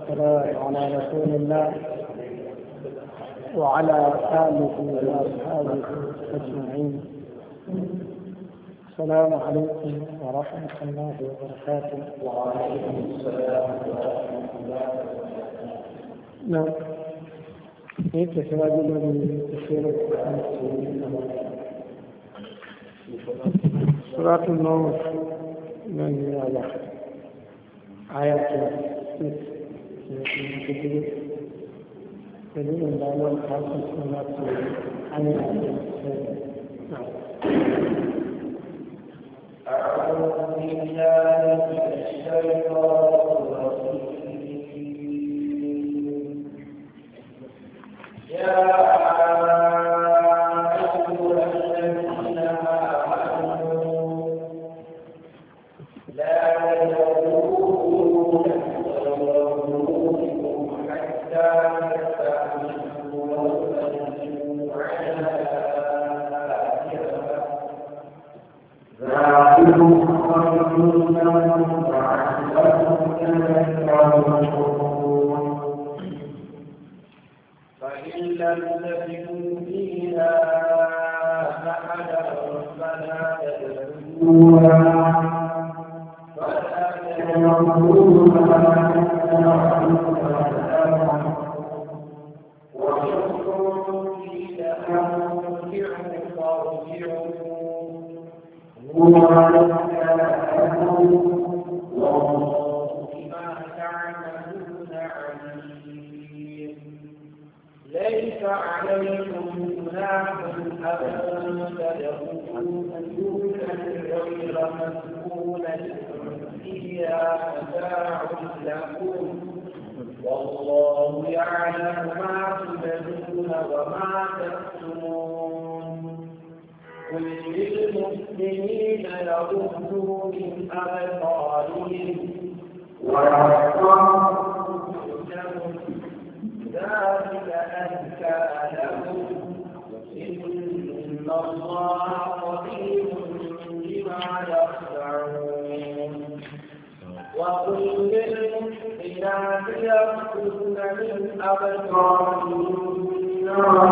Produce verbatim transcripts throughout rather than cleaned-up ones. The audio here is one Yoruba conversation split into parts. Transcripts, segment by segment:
والسلام على رسول الله وعلى آله وأصحابه أجمعين. السلام عليكم ورحمة الله وبركاته. وعليكم السلام ورحمة الله وبركاته. نعم. كيف سواجد من تفسير سورة النور من الله آيات ستة فلن الله الخاصة الصلاة آيات نعم. أعوذ بالله من الشيطان الرجيم. يا أيها الذين آمنوا لا تدخلوا غيركم حتى تستأنسوا وتسلموا على فإن لم تجدوا فيها أحدا فلا تدخلوها ولا تدخلوها وإن كنتم قيل أرجعوا فارجعوا بما تعملون عليم. ليس عليكم جناح أن تدخلوا بيوتا غير مسكونة فيها متاع لكم والله يعلم ما تبدون وما تكتمون. قل للمسلمين يغضوا من أبصارهم ويحفظوا فروجهم ذلك أزكى لهم إن الله خبير بما يصنعون. وقل للمؤمنات يغضن من أبصارهن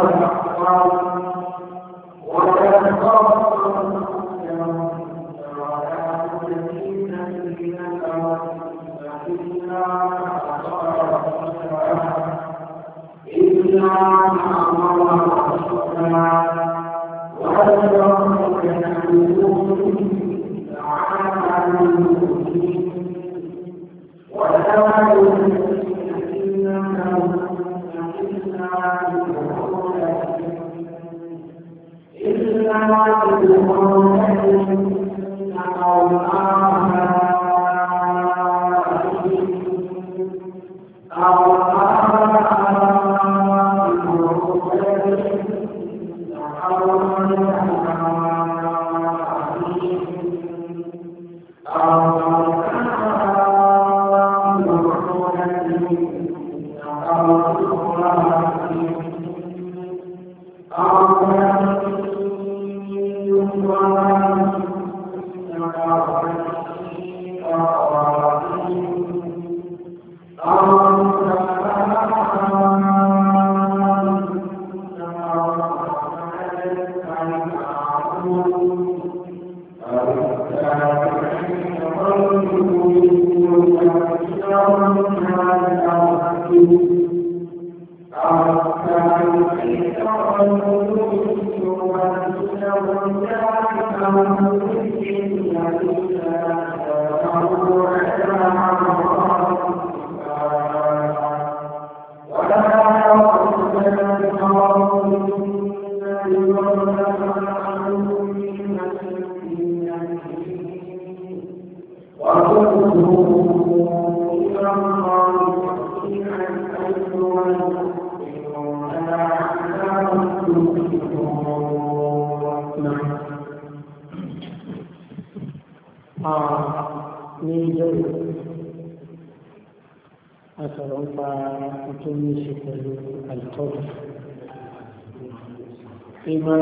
Ima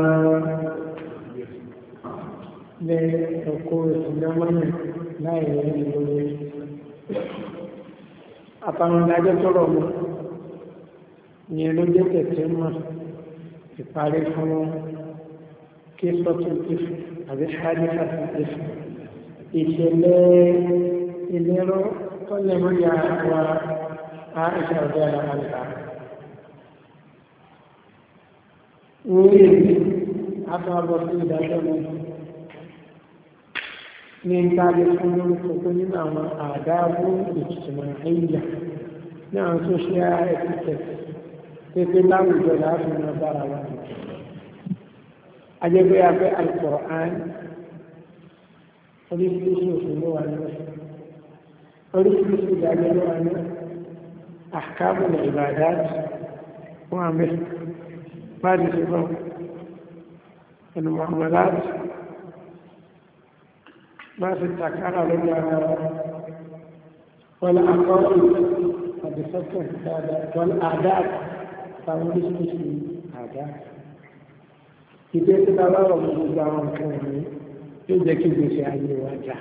le ẹ̀kọ́ ìsìnlẹ́mọ́nà láì rẹ̀ lórí àtàwọn ìdájọ́ tó rọ̀ mọ́ ní ló jẹ́ tẹ̀tẹ̀ mọ́ ìparí fún kí sọ́tún ìfẹ́ àbí ṣáàdìfà sí ìfẹ́ ìṣẹ̀lẹ̀ ìlérò tó lè mọ́ ya wa àìṣà ọ̀dọ́ àlàkà orí èdè àtàbọ̀ sí ìdájọ́ mọ́ ní ìtàgé fún orúkọ nínú àwọn àdáàbò ìtìtìmọ̀ ẹ̀yà ní àwọn social etiquette pépé láwùjọ láti mọ bára wa ajẹ́gbẹ́ abẹ́ Al-Qur'an oríṣiríṣi òfin ló wà nínú oríṣiríṣi ìdájọ́ ló wà nínú ahkamul ibadat fún àmì bá ti ṣe bọ́ ẹnu muamalat ما في التكرار والعقائد بفكر هذا والأعداد فموليس مسلم أعداد إذا تدور من الزمان كوني يجب كيف يساعدني واجه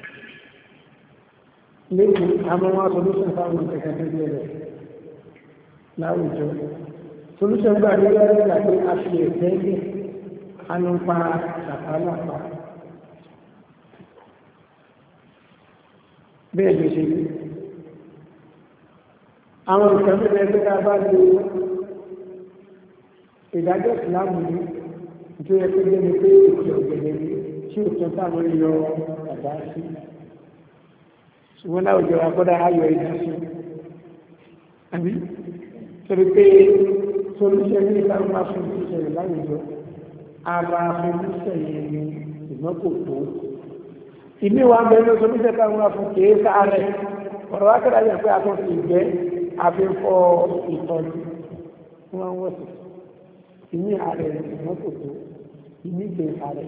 لكن أما ما سلوسا فاهم تكتب لا وجود سلوسا بعد ذلك لكن أشياء ثانية أنهم فاهم سفالا فاهم bẹ́ẹ̀ ló ṣe rí àwọn ìkànnì ẹgbẹ́ ká bá lo ìdájọ́ ìsìláàmù ní tó yẹ kó jẹ́ ní pé ìkẹ́ ọ̀gẹ̀dẹ̀ ní tí ò tán táwọn yọ àdá sí ṣùgbọ́n láwùjọ akọ́dá ayọ̀ ìdá sí àbí torí pé solúṣẹ́ ní ìlànà máa fún ìṣẹ̀lẹ̀ láwùjọ ara solúṣẹ́ yẹn ni ìgbọ́n kò tó ìní wa bẹ̀rẹ̀ solúṣẹ́ táwọn afún kìí sáárẹ̀ ọ̀rọ̀ wákàtà yẹ pé a tó fi gbẹ́ àfihàn ìtọ́jú wọn wọ́n sì ìní ààrẹ ìgbọ́n kò tó ìní gbé ààrẹ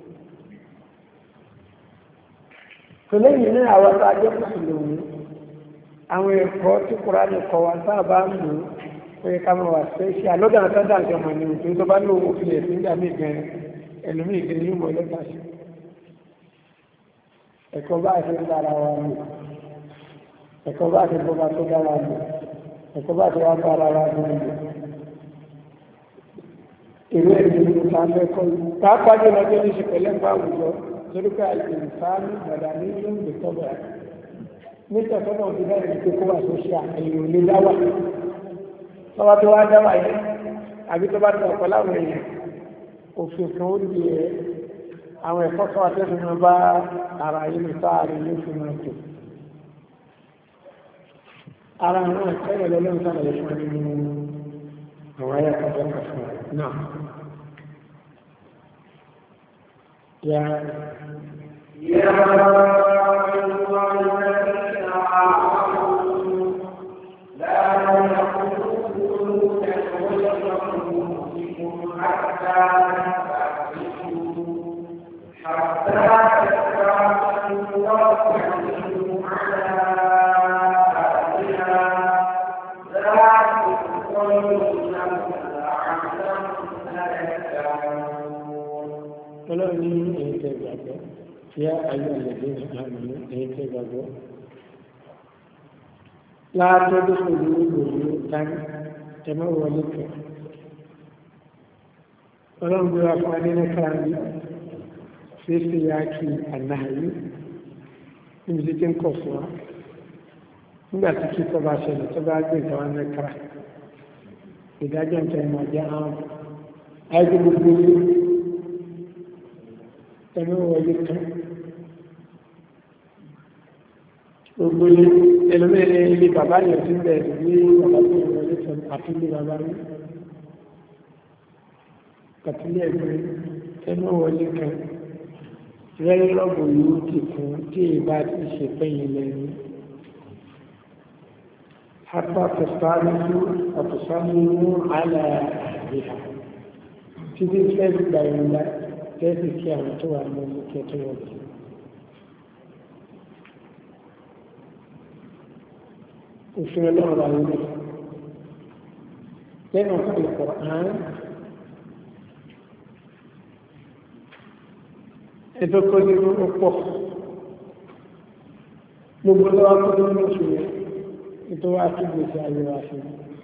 tó lẹ́yìn ní àwọn tó ajẹ́ mùsùlùmí àwọn ẹ̀kọ́ tí Kùránì kọ́ wa tá a bá ń lò ó yẹ ká mọ̀ wá ṣe àlọ́dà tó dà nǹkan mọ̀ ní òtún tó bá ní owó fi ẹ̀sìn ìgbà mí gan ẹlòmíì gan ní ìmọ̀ ẹlẹ́ta sí ẹ̀kọ́ bá ṣe ń dára wa lò ẹ̀kọ́ bá ṣe bọ́ba tó dára lò ẹ̀kọ́ bá ṣe wá bá ara wa lò èrò ẹ̀mí ní ìsàmẹ́kọ́ pàápàá jẹ́ lọ́jọ́ ní ṣe pẹ̀lẹ́ bá àwùjọ torí pé ìsáàmì gbàdá ní ìlú ìtọ́bẹ̀ nígbà tó náà ti bẹ́ẹ̀ ní pé kó wà sóṣà èyí ò lè dáwà tọ́wọ́ tó wá dáwà yẹn àbí tó bá ti ọ̀pọ̀ láwọn èèyàn òfin kan ó di ẹ̀ àwọn ẹ̀kọ́ tó wà tẹ́sí máa bá ara yìí ní sáàrin ní fi máa tò ara àwọn ẹ̀kọ́ ìrọ̀lọ́lọ́run sàlàyé fún nínú àwọn ayé àkọ́kọ́ fún náà يا يا أيها الذين آمنوا لا يقولون ويقولون حتى تستعجلوا حتى تستعجلوا وتحملوا على أهلها ذلك خير لكم لعلكم تذكرون ọlọ́run ní ẹ̀yìn tẹ́ gbàgbọ́ tí a ayé àlẹ́dẹ́ ìhàmì ní ẹ̀yìn tẹ́ gbàgbọ́ látọ́dọ́ pẹ̀lú ìgbòho tání ẹmọ́ wọlé kan ọlọ́run bí wá fún adẹ́nẹ́ká ní fífi ya kí ànáyé níbi tí tí ń kọ̀ fún wa nígbà tí kí tọ́ bá ṣẹlẹ̀ tó bá gbé ìtawà mẹ́kàrà ìdájọ́ ìtẹ́ ìmọ̀ jẹ́ àwọn ayé gbogbo ẹnu wọlé kan gbogbo ẹlòmẹ́rin ilé bàbá yẹn tí bẹ̀rẹ̀ ní bàbá tó wọlé kan àti ilé bàbá rí kàtílẹ̀ ẹgbẹ́ ẹnu wọlé kan rẹ́rí rọ́bù yìí ti fún tí ìbá ti ṣe pẹ́yìn lẹ́nu apá tẹ̀sánú ọ̀tọ̀sánú àlà àríhà títí fẹ́ gbà ìrìnlá tẹ́sí kí àwọn tó wà ní ọmọ kí ẹ tó wọ́n bí. òfin ọlọ́run ra wọlé lẹ́nu ọ̀sán ìkọ̀ àán ètò tó ní ó pọ̀ gbogbo lọ́wọ́ tó ní oṣù yẹn ètò wa tó gbèsè ayé wa sí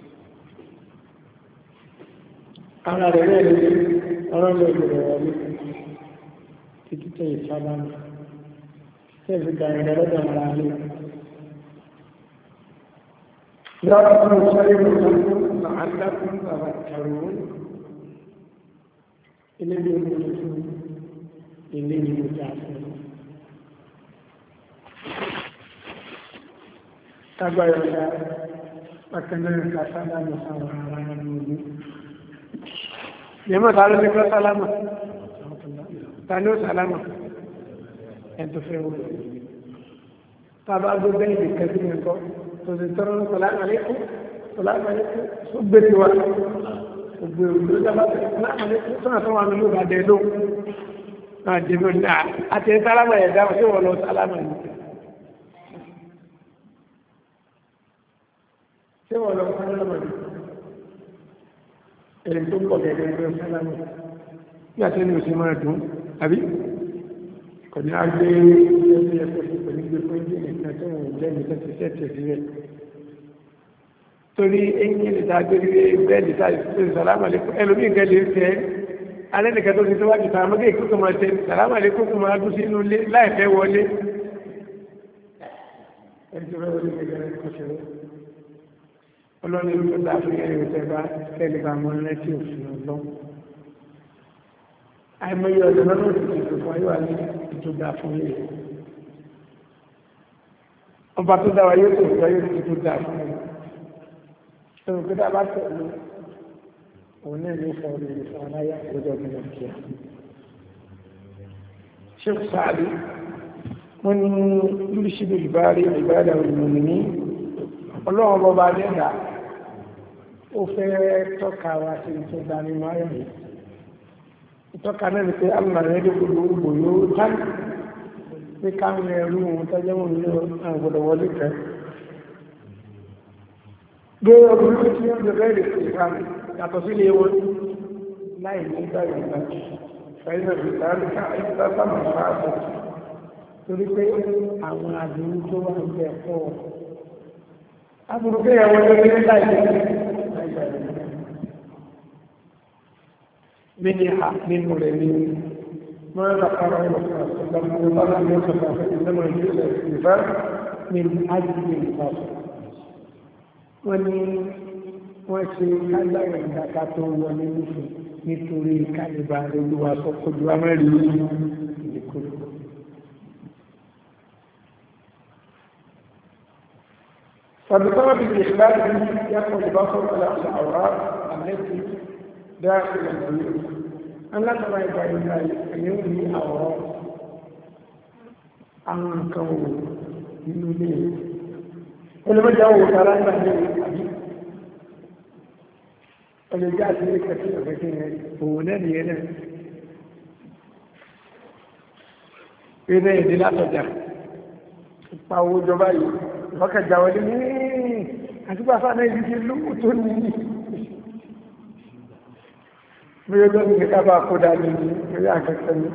ara rẹ̀ rẹ̀ lè ọ̀rọ̀ lè bẹ̀rẹ̀ wọlé títí tẹ̀ ìsálámù tẹ̀sí gbàrẹ̀ lọ́dọ̀ ara rẹ̀ lọ́dọ̀ tó sọ́rọ̀ ìrọ̀lọ́dún la'allakum tadhakkarun ilé ní olóòtú ilé ní ojà fún tágbàrẹ̀ ọ̀dá pàtàkì kàtàlámù sáwọn ará ní olú yẹmọ̀ tààrà ní kọ́ sálámà tàní ó sálámà ẹ̀tọ́ fẹ́ wọ́n tàbá gbogbo ìdí kẹsí nìkan tó sì tọrọ ní sọlámà lẹ́kọ́ sọlámà lẹ́kọ́ tó gbé ti wá gbogbo ìlú dábàá sọlámà lẹ́kọ́ tó náà tó wà nínú ìbàdẹ ló náà dèbò ní àti sálámà yẹn dáhùn tí wọ́n lọ sálámà yìí tí wọ́n lọ sálámà yìí ẹni tó pọ̀ gẹ̀gẹ̀ ẹgbẹ́ sálámù ní àti ẹni òsì máa dùn àbí kò ní á gbé ẹgbẹ́ ẹgbẹ́ sí pẹ̀lú gbé fún ìdí nìkan tó wọ́n lẹ́nu tó ti sẹ́tẹ̀ sí rẹ̀ torí eyín ìta gbé bẹ́ẹ̀dì tá ìfúnṣe sàlámù àlékún ẹlòmíì nǹkan lè fẹ́ alẹ́ nìkan tó ti tó wájú tàà mọ́gẹ́ ìkókò máa tẹ sàlámù àlékún kó máa dún sínú ilé láìfẹ́ wọlé ẹni tó fẹ́ wọlé gẹ́gẹ́ kó ṣe rẹ̀ ọlọ́ni ló dá fún ẹ̀rọ ìtẹ́bá kẹ́lẹ̀ bá mọ́ lẹ́tí òfin ọlọ́ àìmọye ọ̀dọ̀ lọ́nà òtítù tó fún ayíwá ní ìtòdá fún ilé ọba tó dáwà yóò tó ìjọ yóò tó dá fún ilé ẹ̀rọ pé dábá tẹ̀lé òun náà ní ìfọ̀ orí ìfọ̀ aláyà lọ́jọ́ bí wọ́n kíá ṣé kò sáàlì wọ́n ní lúṣìdì ìbárí ìbáradà òmìnir ní ọlọ́run bọba dẹ́dà ó fẹ́ tọ́ka wa sí tó dá nínú ayọ̀ yìí ìtọ́ka náà ni pé alùmọ̀rẹ́ ẹ̀dẹ́gbòdò ògbò yóò tán pé káwọn ẹrú ohun tọ́jọ́ wọn ní àwọn gbọdọ̀ wọlé kẹ́ gbé ọkùnrin tí ó ń bẹ̀rẹ̀ rẹ̀ sí ìfà yàtọ̀ sílé wọn láì ní ìgbà ìgbà fẹ́yìn náà fi sáré ká ìgbà sábà fàáfà torí pé àwọn àdúrú tó wà ń bẹ̀ pọ̀ aburúkẹ́ ìyàwó ẹgbẹ́ láìpẹ́ mini ha nínú rẹ̀ ní mọ́rẹ́ lápára wọ́n ní wọ́n ṣe lágbàrẹ̀ ìdáka tó wọlé nífẹ̀ẹ́ nítorí kálíbà olúwa tó kojú amẹ́rin ìdíkòrò فبسبب الإخلال يقوم البصر على الأوراق التي داخل البيوت أن لا ترى أن يولي أوراق عنكم يولي ولما جاءوا ترى أنه اللي جاء في كثير فكين هو نبي هنا إذا يدي لا تجاه فهو جبائي فكجا ولي àtúgbà fáná ìlú ti lúkù tó ní bí ó lọ́nà ìgbẹ́ká bá kó dání ní orí àkẹ́kẹ́ ní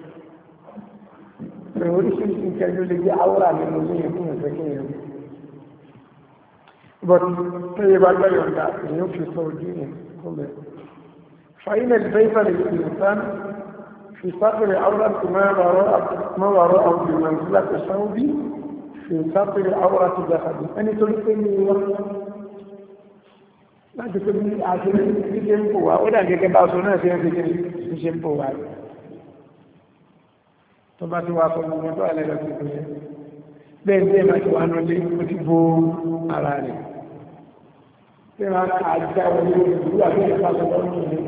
pẹ̀lú oríṣìíríṣìí kẹjọ lè jẹ́ àwọ́rà nínú ní ẹkùn ìfẹ́kẹ́ yẹn but tó yẹ bá gbẹ́yọ̀ ọ̀dá èyí ó fi sọ ojú ní kúmẹ̀ fàyínẹ̀ ìfẹ́ lè fi ìsán fi sáfẹ̀rẹ̀ àwọ́rà tó mẹ́wàrọ̀ àwọn ìmọ̀ في سطر عورة جسد ẹni tó ní pé ní wọ́n láti pé ní àṣírí tí ṣe ń pò wá ó dà gẹ́gẹ́ bá sọ náà sí ẹ́ fi ṣe ń pò wá tó bá ti wá fún ọmọ tó alẹ́lẹ́ tó kò yẹ bẹ́ẹ̀ tí ẹ̀mà ti wá ní olé ó ti bó ara rẹ̀ tí ẹ̀mà àjá wọlé ìlú àbí ẹ̀fà lọ́wọ́ ní ilé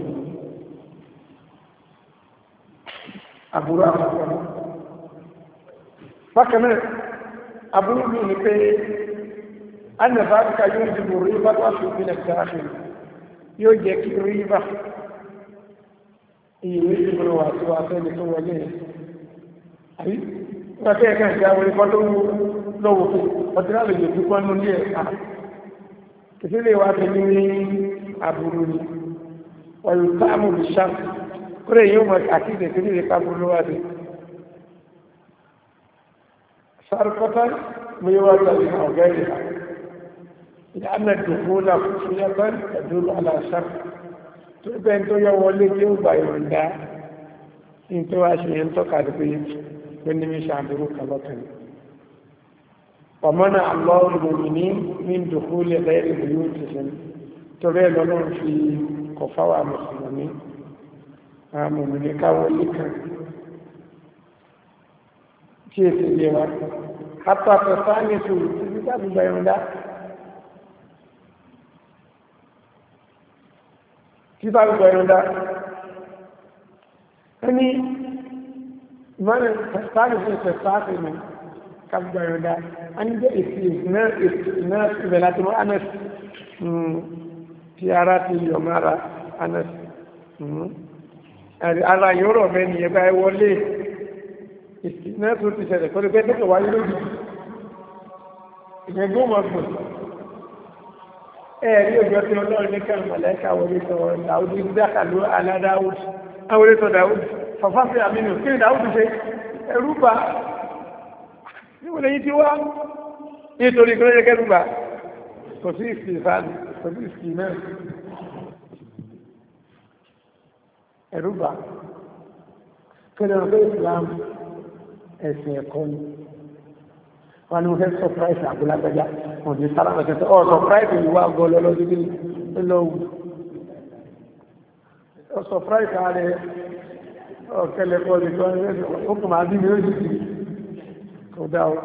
àbúrò àpapọ̀ bákan náà aburú mi ni pé anàbáríkà yóò dìbò rí bá wà fún ìpínlẹ̀ káàkiri yóò jẹ́ kí rí bá ìyèwé ìdìbò wà tó wà fẹ́ni tó wọlé àbí wọ́n tẹ́ ẹ̀kẹ́ ìjà wọlé kọ́ tó lọ́wọ́ fún ọdún àlejò tó pọ́n ní ilé ẹ̀ka ìfẹ́lẹ̀ wà tẹ́ ní aburú ni ọ̀yọ̀ táàmù lè ṣá kúrẹ́ yóò mọ̀ àti ìdẹ̀kẹ́lẹ̀ ìrẹ́pá burú wà dé سرقة ميوة من أغيرها ìdáná dùkú náà fún yẹ́pẹ́ ẹ̀dúró aláṣà tó bẹ́ẹ̀ tó yọ wọlé tí ó gbà ìrọ̀ǹda ní tó wá ṣe yẹn tọ́ka pé pé ní mi ṣàbúrú kàlọ́kàn ọmọnà àlọ́ọ̀lùmí ní dùkú lè bẹ́ẹ̀rẹ̀ ìlú ti sẹ́ni tó bẹ́ẹ̀ lọ́lọ́run fi kọfáwà mùsùlùmí àmùmùní káwọlé kan tí èsì lè wá apapọ̀ sáàmìtò títí tàbí gbẹ̀rúndá tí tàbí gbẹ̀rúndá ẹni ìmọ̀lẹ̀ sáàmìtò ìfẹ̀sáàfì mi tàbí gbẹ̀rúndá a ní jẹ́ èsì ìná ìbẹ̀ láti mọ́ anes tí ara ti yọ mara anes ara yóò rọ̀ mẹ́ni ẹgbẹ́ wọlé ìsìnà tó ti ṣẹlẹ̀ kọ́ lè pẹ́ tẹ́kọ̀ wáyé lójú ìgbẹ̀gbọ́n mọ̀ fún ẹ̀rí òjò tí ọlọ́run ní kẹrù mọ̀lẹ́kà wọlé tọ dáúdù dákàlú aládáúdù awọlé tọ dáúdù fàfáfẹ́ àmínú kí ni dáúdù ṣe ẹrú bá níwọ̀n lẹ́yìn tí wá nítorí kí ló yẹ kẹrù bá kò sí ìsì ìfàánù kò sí ìsì náà ẹrú bá kẹrù ọ̀gbẹ́ ìsìlámù ẹ̀sìn ẹ̀kọ́ ni wọ́n ni wọ́n fẹ́ sọpráìsì àgbólágbẹ́já wọ́n ní sálámà kẹsẹ̀ ọ̀ sọpráìsì ìwà gọ́ọ̀lọ́ lọ́dún bí lọ́wọ́ ọ sọpráìsì ààrẹ ọ̀kẹ́lẹ̀kọ́ ìjọ ó kùn máa bí mi ó jìdì kò dá ọ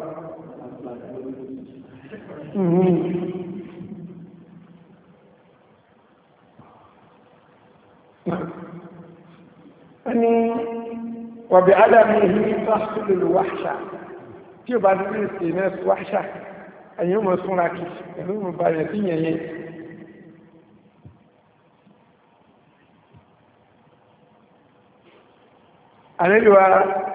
ẹni wàbí adámi ní fásitì wáṣà tí ó bá dúró sí iná wáṣà ẹ̀yìn mọ̀ súnra kì ẹ̀lú mọ̀ bá yẹ̀ sí yẹ̀yẹ ànílùwà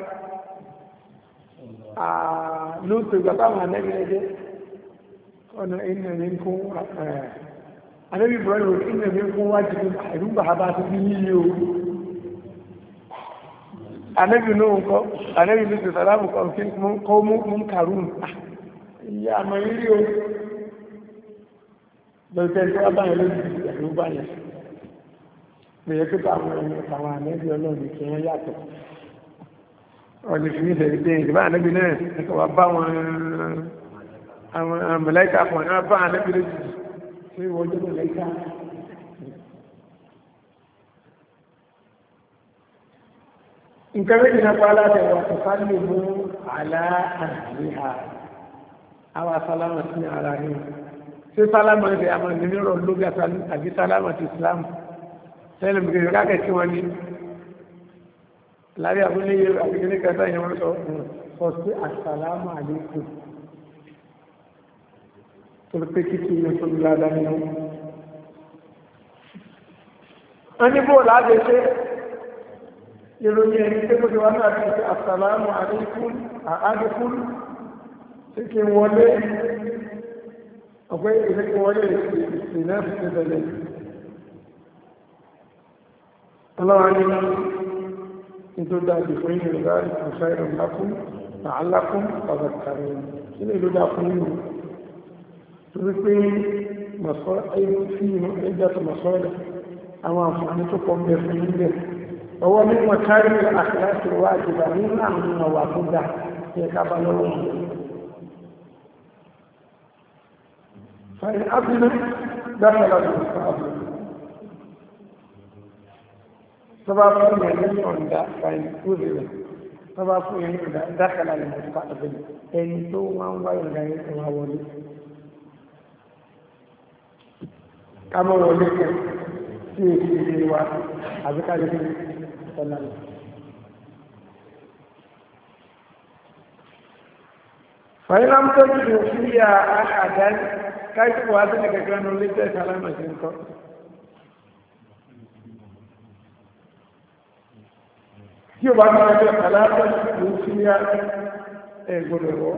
lóòtò ìgbàtàwọn anẹ́gbẹ̀ẹ́gẹ́ ọ̀nà iná ní kún anẹ́gbẹ̀ẹ́ iná ní kún wájú ìrúgbà bá ti bí yíyí o anabi náà ń kọ́ anabi ní ti sàlámù kọ́ mú kàrún ìyá àmà ìrí o lọ́tẹ́ tó wá báyìí lójú ìlú báyìí lèyẹ tó bá àwọn ẹni àwọn anabi ọlọ́run kí wọ́n yàtọ̀ ọdún fi ní ìṣẹ̀lẹ̀ pé ìdìbò anabi náà ẹ̀kọ́ wá bá wọn àwọn mọ̀lẹ́kà pọ̀ náà bá anabi lójú tí wọ́n jẹ́ mọ̀lẹ́kà nǹkan méjì náà pàálá tẹ̀wà tó ká lè mú aláàríhà àwọn sálámà sí ara ní ṣe sálámà rẹ̀ àmà nínú lóbi àbí sálámà ti islam tẹ́lẹ̀ mú kèrè káàkiri tí wọ́n ní lárí àbúlé yẹ àbíkẹ́ ní kẹta ìyẹn wọ́n sọ sí àsàlámà àlékún tó pé kí kí ní fún ládá nínú wọ́n ní bó láti ṣe ìròyìn ẹni tó gbogbo wọn náà ti ṣe àsàlámù àlékún àádẹ́kún tí kí wọlé ọ̀pẹ́ ìrẹ́kí wọlé ìsìn náà fi ṣe bẹ̀rẹ̀ ọlọ́run ní tó dájú fún ìrìn ìrìn àṣà ìrìn lákún àálákún ọ̀dọ̀kàrẹ̀ ilé ìlú dá fún ìlú torí pé mọ̀sọ́ ẹ̀yìn tí ẹjọ́ tó mọ̀sọ́ rẹ̀ àwọn àǹfààní tó pọ̀ bẹ̀ fún ilẹ̀ ọwọ́ mímọ̀ kárí àkíláṣì wá jùlọ nínú àwọn ọwà tó dá tí ẹka bá lọ́wọ́ fàyí ábínú dákàlá lọ́wọ́ sáàbù tó bá fún yẹn ní ọ̀dá fàyí kúrò rẹ̀ tó bá fún yẹn ní ọ̀dá dákàlá lọ́wọ́ sáàbù ẹni tó wọ́n wá ọ̀dá yẹn tó wá wọlé ká mọ́ wọlé kẹ́ sí èsì ilé wa àbíkájẹ́ فإن لم تجدوا فيها أحدا كيف وهذا كانوا ليس سلامة منكم tí o bá ní ọjọ́ aláàbọ̀ ló fi yá ẹgbọ́dọ̀ wọ́.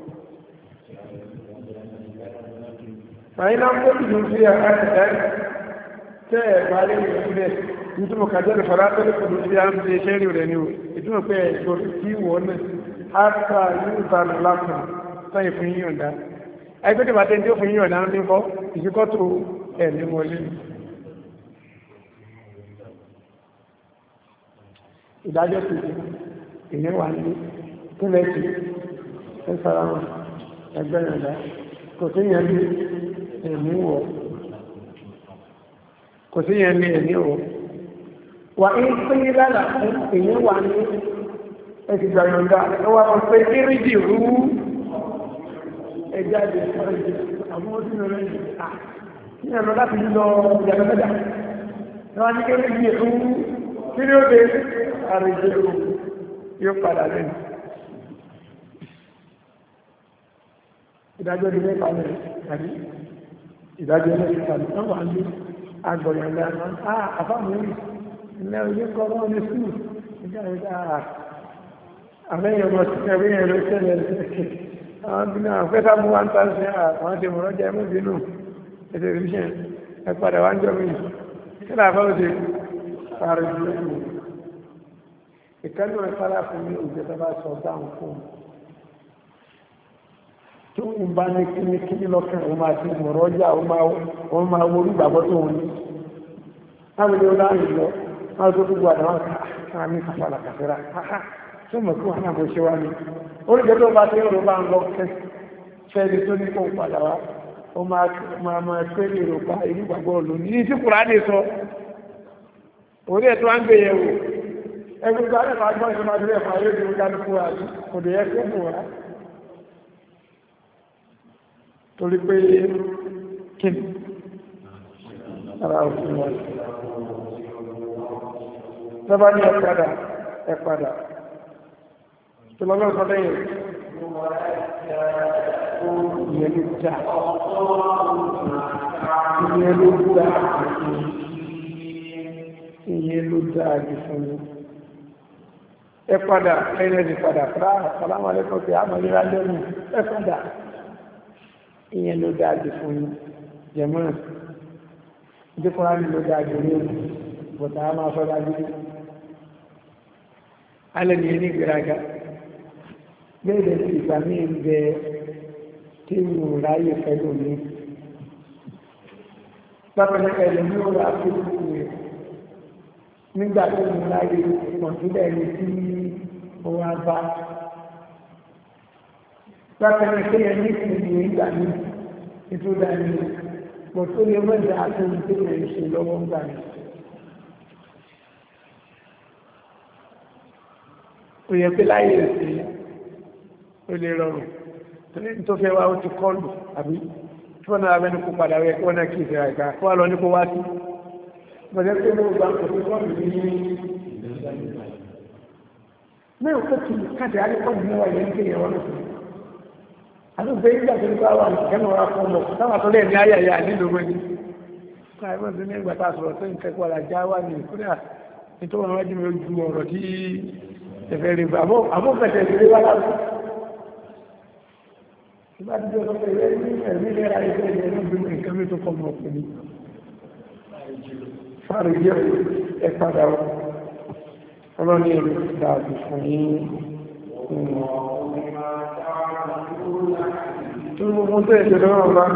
Fàyínà ń gbọ́dọ̀ ló fi yá àkàdá tẹ́ ẹ̀ bá lè rí bẹ́ẹ̀ nítorí kàjẹ́ lè fara tẹ́lẹ̀ kò ló fi yá ń fi ṣẹ́ rí rẹ̀ ní o ìtumọ̀ pé ẹ̀gbọ́dọ̀ tí wọ́n náà á ká yóò bá lọ lápá sáyẹ̀ fún yíyànjá ẹgbẹ́ tó bá tẹ́ tí ó fún yíyàn náà ní kọ́ ìfikọ́ tó ẹ̀ ní wọlé ìdájọ́ tó ti ìyẹn wà ní kílẹ̀ tí ẹ sára wọn ẹgbẹ́ ìrìnlá kò sí yẹn ní ẹ̀mí wọ̀ kò sí yẹn ní ẹ̀mí wọ̀ wà ń pín lára fún ìyẹn wà ní ẹ̀sì gbàyànjá ẹwà wọn pé kéréjì rú ẹjá jẹ àwọn òsìnà rẹ̀ ní ẹ̀rọ láti lọ ìjàgbẹ́gbẹ́dà ẹwà ní kéréjì rú kí ni ó dé àrèjì rú yóò padà lẹ́nu ìdájọ́ ilé mẹ́ta rẹ̀ tàbí ìdájọ́ ilé mẹ́ta rẹ̀ wọ́n wà ní agbọ̀yànjá àfáàmù ilẹ̀ ojú kọ́rọ́ ní sùúrù ìjá ìjá àmẹ́yìn ọmọ sí ẹgbẹ́ ẹ̀rọ ìṣẹ́lẹ̀ ẹ̀ṣẹ́ àwọn bí náà fẹ́ sáà mú wá ń tán sí àwọn tí mọ̀rọ̀ jẹ́ mú bínú ẹ̀ṣẹ̀ ìríṣẹ́ ẹ̀padà wá ń jọ mí kí náà fẹ́ ṣe parí jù lẹ́nu ìkẹ́lù ẹ̀fọ́lá fún mi òjò tó bá sọ dáhùn fún tó ń bá ní kíní kíní lọ́kàn ó máa ti mọ̀rọ̀ jà ó máa wo olùgbàgbọ́ tó wọn ní láwọn ilé ọlọ́run lọ wọ́n tó gbogbo àdáwọn káà ní kàfàlà kàfẹ́ra tó mọ̀ kí wọ́n àbò ṣe wá ní orílẹ̀ tó bá tí ó rò bá ń lọ fẹ́ẹ̀lì tó ní kó padà wá ó máa máa pé lè rò bá ìlú gbàgbọ́ òlò ní tí Kùránì sọ orí ẹ̀ tó wá ń gbé yẹ̀wò ẹgbẹ́ tó wá gbọ́ ìṣẹ́ máa dúró ẹ̀fà yóò dúró dánú fún wa kò dé yẹ kó mú wa torí pé kí ni ara òfin wọn tọ́bá ní ẹ̀padà ẹ̀padà tó lọ́gbọ́n sọ lẹ́yìn ìyẹn ló dá ìyẹn ló dá ìyẹn ló dá àjò fún mi ẹ̀padà ẹ̀yìn ẹ̀dì padà fàlámà lẹ́kọ̀ọ́ pé àmọ́ ìrà lẹ́nu ẹ̀padà ìyẹn ló dá àjò fún mi jẹ̀mọ́ ìdíkùnrin ló dá àjò ní bọ̀tà á máa sọ́dá gidi alẹ́ ní ní ìgbéraga bẹ́ẹ̀ sí ìgbàmí ń bẹ tí mo ráyè pẹ̀lú mi pápẹ́lẹ́ ẹ̀lẹ́ ní ó rà fún ìwé nígbà tó mo ráyè pọ̀júlẹ̀ ní tí ó wá bá pápẹ́lẹ́ tí ẹ ní ìpínlẹ̀ ìgbà mi ìtúdà ní pọ̀ tó lè mọ́jà àti ìpínlẹ̀ ìṣe lọ́wọ́ ń gbà mí ó yẹ pé láyé ẹ̀sìn ó lè rọrùn tó fẹ́ wá ó ti kọlù àbí tí wọ́n náà mẹ́nu kó padà rẹ̀ kí wọ́n náà kí ìfẹ́ àìká kó wá lọ ní kó wá sí bọ̀dẹ́ pé mo gbà kò sí kọlù ní mẹ́rin tó ti káàdì alẹ́kọ̀ọ́ ní wà yẹn kéèyàn wọn lọ́sùn àdúgbò ìgbà tó ní bá wà kẹ́nu ọ̀rá fún ọmọ táwọn tó lẹ́ẹ̀ní ayẹyẹ nílùú mẹ́ni káàmọ́ sí ní ìgbà tá a sọ̀rọ̀ tó ń kẹ́kọ̀ọ́ àjá wà ní ìkúrẹ́ nítorí wọn wájú mi ojú ọ̀rọ̀ tí ẹ̀fẹ́ rí bá àbúfẹ̀tẹ̀ ìrírí wá láti ìbá ti jẹ́ ọ̀pọ̀ ìrẹ́ ní ẹ̀rí lẹ́ra ẹgbẹ́ ẹ̀rẹ́ lọ́gbìnrin nǹkan mẹ́tò kọ́ mọ̀ pẹ̀lú fàárí jẹ́ ẹ̀padà ọlọ́ni ẹ̀rí dáàbì fún yín tó gbogbo tó ẹ̀ṣẹ̀ lọ́rọ̀ bá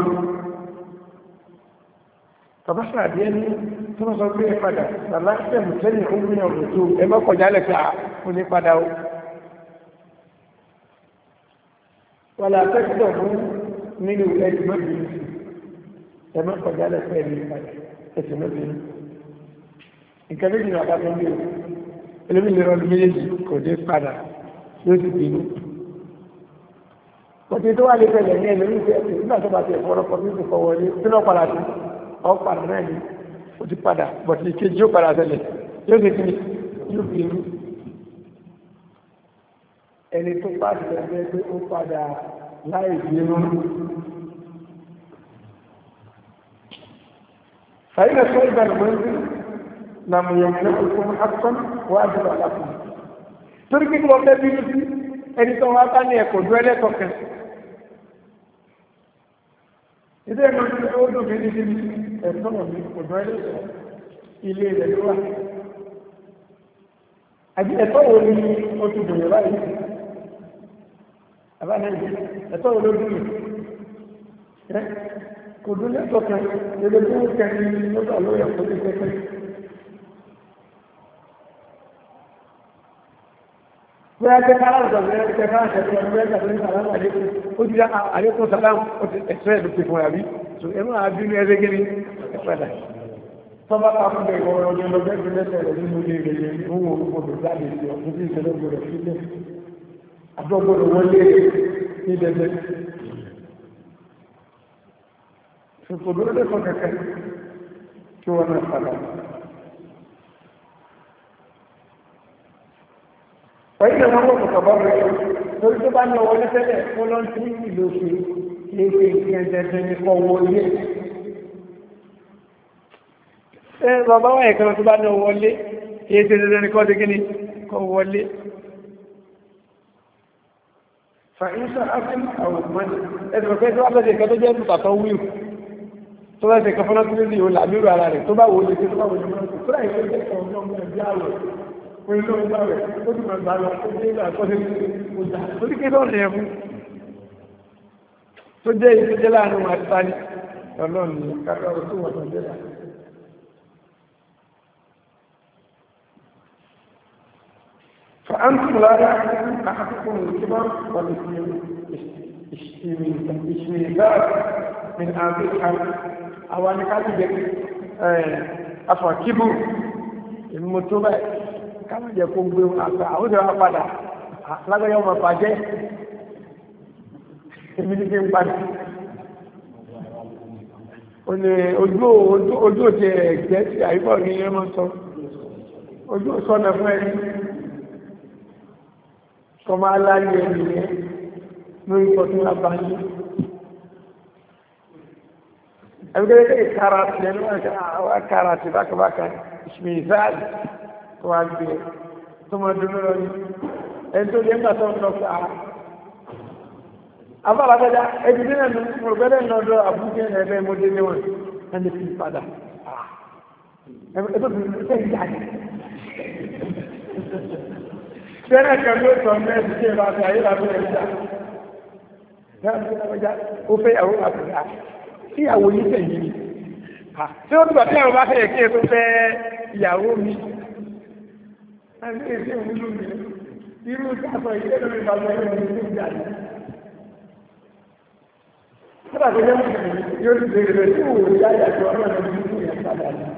tọ́básà díẹ̀ ní tó wọ́n sọ pé ẹ padà làlásẹ̀ mùtẹ́lẹ̀ ó gbé ọ̀rọ̀ tó ẹ bá kọjá lẹ́fẹ́ ó ní padà ó wà látẹ́kítọ̀ fún nínú ẹ̀dì mọ́bìnrin ẹ má kọjá lẹ́fẹ́ ní padà ẹ̀sẹ̀ mọ́bìnrin nǹkan méjì náà bá tó ń bí o ẹlẹ́mì lè rọrùn méjèèjì kò dé padà yóò sì bínú kòtí tó wà lè fẹ̀lẹ̀ ní ẹlẹ́mì nígbà tó bá ti ẹ̀fọ́ ọ̀rọ̀ kọfí tó kọ wọlé tí náà padà sí ọ̀pàdà náà ni ó ti padà bọ̀tí kejì yóò padà tẹ́lẹ̀ yóò sì kí yóò fi irú ẹni tó pàdé ẹgbẹ́ pé ó padà láì bínú fàílẹ̀ tó ìbẹ̀rẹ̀ mọ́jú làmùyàn lẹ́kọ̀ọ́ fún akọ́n wà jùlọ lápùn torí kí wọ́n fẹ́ bínú sí ẹni tó wá bá ní ẹ̀kọ́ dúró ẹlẹ́kọ̀ọ́ kan ilé ẹ̀mọ́ tí ó dùn mí ní kíni ẹ̀tọ́ mi kò dúró ẹlẹ́kọ̀ọ́ ilé rẹ̀ ló wà àbí ẹ̀tọ́ wo ni ó ti dùn yẹn báyìí àbáyé ẹ̀tọ́ wo ló dùn mí kò dún lẹ́tọ̀ kan lórí tó kẹrin lọ́dọ̀ lórí ẹ̀kọ́ tó kẹ́kẹ́. bí a jẹ́ kára ọ̀dọ̀ bí a jẹ́ kára ṣẹ̀dọ̀ ọ̀dọ̀ bí a jẹ́ sàlámù àlékún ó ti dá àlékún sàlámù ó ti ẹ̀sọ́ ẹ̀dùn ti fún àbí so ẹ̀mú àbínú ẹgbẹ́ gíní ẹ̀pẹ̀dà tọ́bá pàmò bẹ̀ ìwọ̀n ọjọ́ lọ́gbẹ́ tó lẹ́sẹ̀ rẹ̀ nínú ilé rẹ̀ ní owó orúkọ jáde sí ọ̀tún tí ìṣẹ̀lẹ̀ gbọdọ̀ sílẹ̀ àbọ̀gbọdọ̀ wọlé ní dẹ́dẹ́ ṣùgbọ́n ló lẹ́kọ̀ọ́ kẹ̀kẹ́ kí wọ́n náà padà. Pẹ̀lú ìwọ̀n wọ́n kọ̀kọ̀ bọ́ rẹ̀ lórí tó bá ní ọwọ́ lẹ́sẹ̀lẹ̀ fún lọ́n tí ìlú ṣe léṣe ìgbẹ̀ǹdẹ̀dẹ̀ ní kọ́ wọlé. Ẹ bàbá wà ẹ̀kan tó bá ní ọwọ́ lé kìí ṣe dandan ní kọ́ dé kíní kọ́ wọlé. Fàìsà áfíń àwọn ọmọdé ẹ̀sìn pẹ́ tó wá lọ́dẹ̀ ìkan tó jẹ́ tùtàtọ̀ wíwù tó bá ṣe kọfọ́nà tó lè yóò làmírò ara rẹ̀ tó bá wọlé tó bá wọlé mọ́tò tó láì fẹ́ jẹ́ ọ̀nà ọmọ ẹgbẹ́ àwẹ̀ fún ilé ọgbà rẹ̀ ó ti máa gbà lọ tó dé ìgbà tó lè kọjá tó ní kí lọ́nà ẹ̀fún tó jẹ́ ìfẹ́jẹ́ láàrin wọn àti tani ọlọ́run ní kákàrọ̀ tó wọ́n tó jẹ́ là. فأنتم لا أحدكم الكبر والاستميزات من هذه الحرب àwọn ni ká ti jẹ́ afọ̀kíbù ìmútóbẹ̀ káwọn jẹ́ kó gbé àgbà àwọn ìjọba padà lágbàáyọ́ ọmọ pàjẹ́ èmi ní kí n padà ojú òjò ẹ̀jẹ́ tí àyíkọ́ ní ẹmọ́ sọ ojú sọ́nà fún ẹni kọmọ aláàrí ẹni yẹn lórí pọ̀tún àbáyé ẹgbẹ́gbẹ́ ìkáràtì ẹni wọ́n ká àwọn akáràtì bákàbákà ìṣmì ìzáàlì tó wá gbé tó mọ́ dúró lọ ní ẹni tó lè ń gbà tó ń lọ fún àá afọ́lágbẹ́dá ẹbí dínà ní ọgbẹ́dẹ́ ìnàdọ́ àbúkẹ́ ẹ̀ẹ́bẹ́ mọ́dé níwọ̀n ẹni fi padà ẹgbẹ́ tó fi ṣe ìjáde Bẹ́rẹ̀ kan ló sọ mẹ́rin tí ìbá fi ayé lábẹ́ ẹ̀dá. Ó fẹ́ ìyàwó àpẹẹrẹ tí ìyàwó yìí tẹ̀yìn ni. Tí ó túbọ̀ tí àwọn bá fẹ́ kí èso fẹ́ ìyàwó mi. Àti èsì ìwúlú mi. Irú ìtàkọ̀ ìdílé lórí ìbámu ẹ̀rọ mi ní ìjà ni. Kọ́dà tó yẹ mú yóò ti bèèrè rẹ̀ tí òwò ìyá ìyàtọ̀ ọlọ́run ní ìlú ìyẹn padà ní.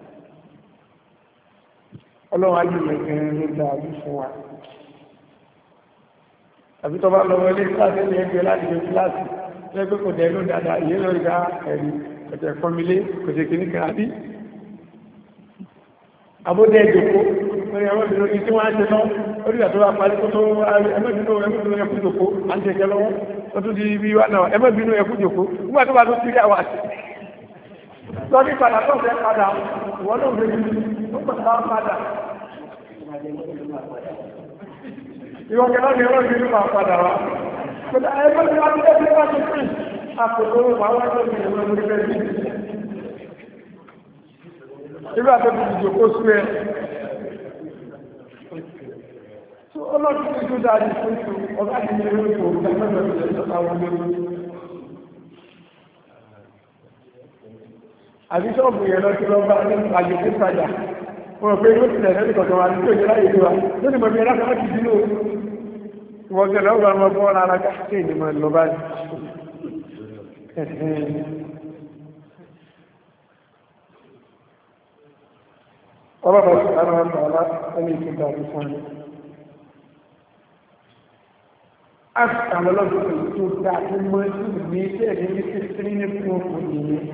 Ọlọ́run ayé ìyẹn ló dáa fún wa. Àbí tó bá lọ wọlé kíláàsì ní ẹgbẹ́ láti gbé kíláàsì lẹ́gbẹ́ kò dẹ̀ ló dáadáa ìyẹ́ lórí dá ẹ̀rí ẹ̀tẹ̀ fọmílé kò ṣe kìíní kan àbí abódé ìjòkó lórí ẹwọ́n ìdúró ní tí wọ́n á ṣe lọ orí àtọ́ bá parí tó tó ẹmẹ́bínú ẹkú ẹkú jòkó à ń tẹ̀kẹ́ lọ́wọ́ tó tún di ibi wá náà ẹmẹ́bínú ẹkú jòkó nígbà tó bá tó sí àwà sí lọ́dí padà tó fẹ́ padà wọ́n ló fẹ́ ìwọ̀n kẹlọ́ ni ọlọ́run nínú máa padà wá. Ẹgbẹ́ tí wọ́n ti tẹ́lẹ̀ wá ti pín àpòtò àwọn ẹgbẹ́ mi ìwọ̀n lórí bẹ́ẹ̀ ní. Ibà tó ti dìjò kó sú ẹ. Ọlọ́run ti tó dáadé fún ìṣù ọ̀gá ti ní orí ìfò ìgbà mẹ́fẹ́ ìṣẹ́ àwọn olórí. Àbíṣọ́ọ̀bù yẹn lọ sí lọ́gbà ní àjò tó sájà. Wọ́n rọ̀ pé yóò ti tẹ̀lé ìkọ̀kọ̀ wà ní tó ìjọba ìlú wa. Lónìí mọ̀ bí ẹlá kan láti dínú wọ́n tẹ̀lé ọgbà ọmọ fún ọ́nà ara káàkiri ìdìmọ̀ ìlú báyìí. Ọlọ́pàá sí ara ọ̀tọ̀ ọlá ẹni ìpínlẹ̀ àti fún ẹni. A sì kàmọ́ lọ́dún tó dá tó mọ́ sí ní iṣẹ́ ìdí ní kíkiri ní fún òkú ìyẹn.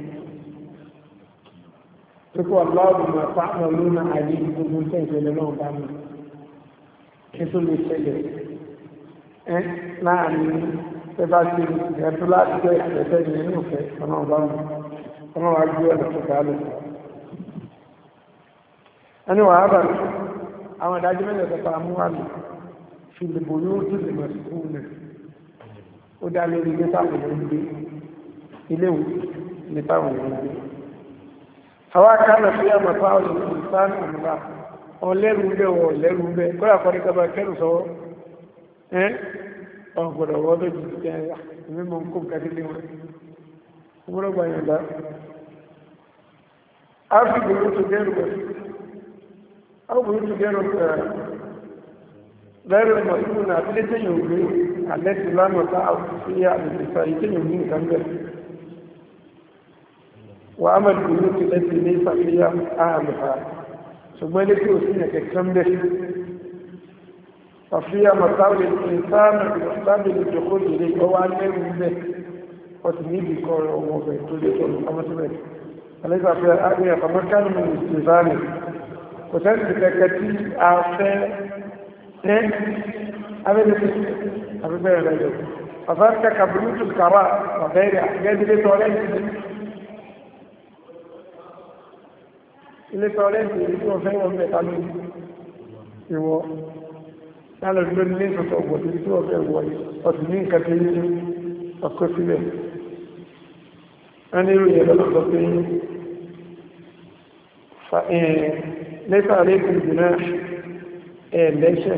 Tókò ọlọ́run mọ̀ fáwọn olóòrùn àyè gbogbo tẹ́ìṣẹ́lẹ̀ náà bá mi. Kí tó lè ṣẹlẹ̀ ẹ́ láàrin ẹbá ti ẹ̀tọ́ láti jẹ́ ìṣẹ̀fẹ́ ìyẹn ní òfẹ́ ọ̀nà ọba mi. Ọmọ wa gbé ọ̀nà tó ká lè sọ. Ẹni wàá bà ní àwọn ìdájọ́ mẹ́lẹ̀ tó pa mú wà lò fi lè bò yóò tún lè mọ̀ sí fún mi. Ó dá lórí ilé táwọn èèyàn ń gbé ilé ìwé ilé táwọn èèyàn ń gbé. Àwọn akálà sí àmà fáwọn ìsáàlì ìrìnlá ọlẹ́rù ń bẹ́ wọ ọlẹ́rù ń bẹ́ kọ́lá kọ́ ní kọba kẹrù sọ́wọ́ ẹ́ ọgbọ̀dọ̀ wọ́n lójú ti jẹ́ ẹ̀yà ìmí mọ́ kó kàtí lé wọn gbọ́dọ̀ gbà yọ̀ǹda áfì gbòòrò tó gẹ́rù bẹ̀ áfì tó gẹ́rù bẹ̀ lẹ́rù mọ̀ ìlú náà tí lè tẹ́yìn ògbé àlẹ́tì lánàá tá sí àlùfẹ́sà ìtẹ́yìn ògbé nǹkan bẹ̀ wà á mọ̀ ìlú tí lẹ́tì ní ìsàfihàn àlùfà ṣùgbọ́n ilé tí ò sí ẹ̀kẹ́ kan bẹ̀ àfihàn mọ̀táwìlì ìsáàmù ìsáàmù ìjọkó ìlé ọwọ́ alẹ́rù bẹ̀ ọtí níbi kọ́ ọmọ ọbẹ̀ tó lé tọ́lù ọmọdébẹ̀ alẹ́gbàfẹ́ àgbẹ̀yà pàmọ́kánù ìsìnzáàmì kò sẹ́ni kẹ́kẹ́ tí a fẹ́ ẹ́ abẹ́lẹ́fẹ́ abẹ́bẹ̀rẹ̀ lẹ́yọ̀ afẹ́ríkà kàbùrútù kàwà ọ̀bẹ̀rẹ̀ gẹ́gẹ́ tọ́lẹ́ǹtì ilé tọ́lẹ́ǹtì tí wọ́n fẹ́ wọ́n mẹ́ta lórí ìwọ lálọ́ ìlú ní ìsọ̀tọ̀ ọ̀gbọ̀n tí wọ́n fẹ́ wọ́ ọtí ní nǹkan tí ọkọ̀ sílẹ̀ wọ́n ní ìròyìn lọ́lọ́sọ pé lẹ́sà lẹ́kùn jùlọ ẹ̀ lẹ́ṣẹ̀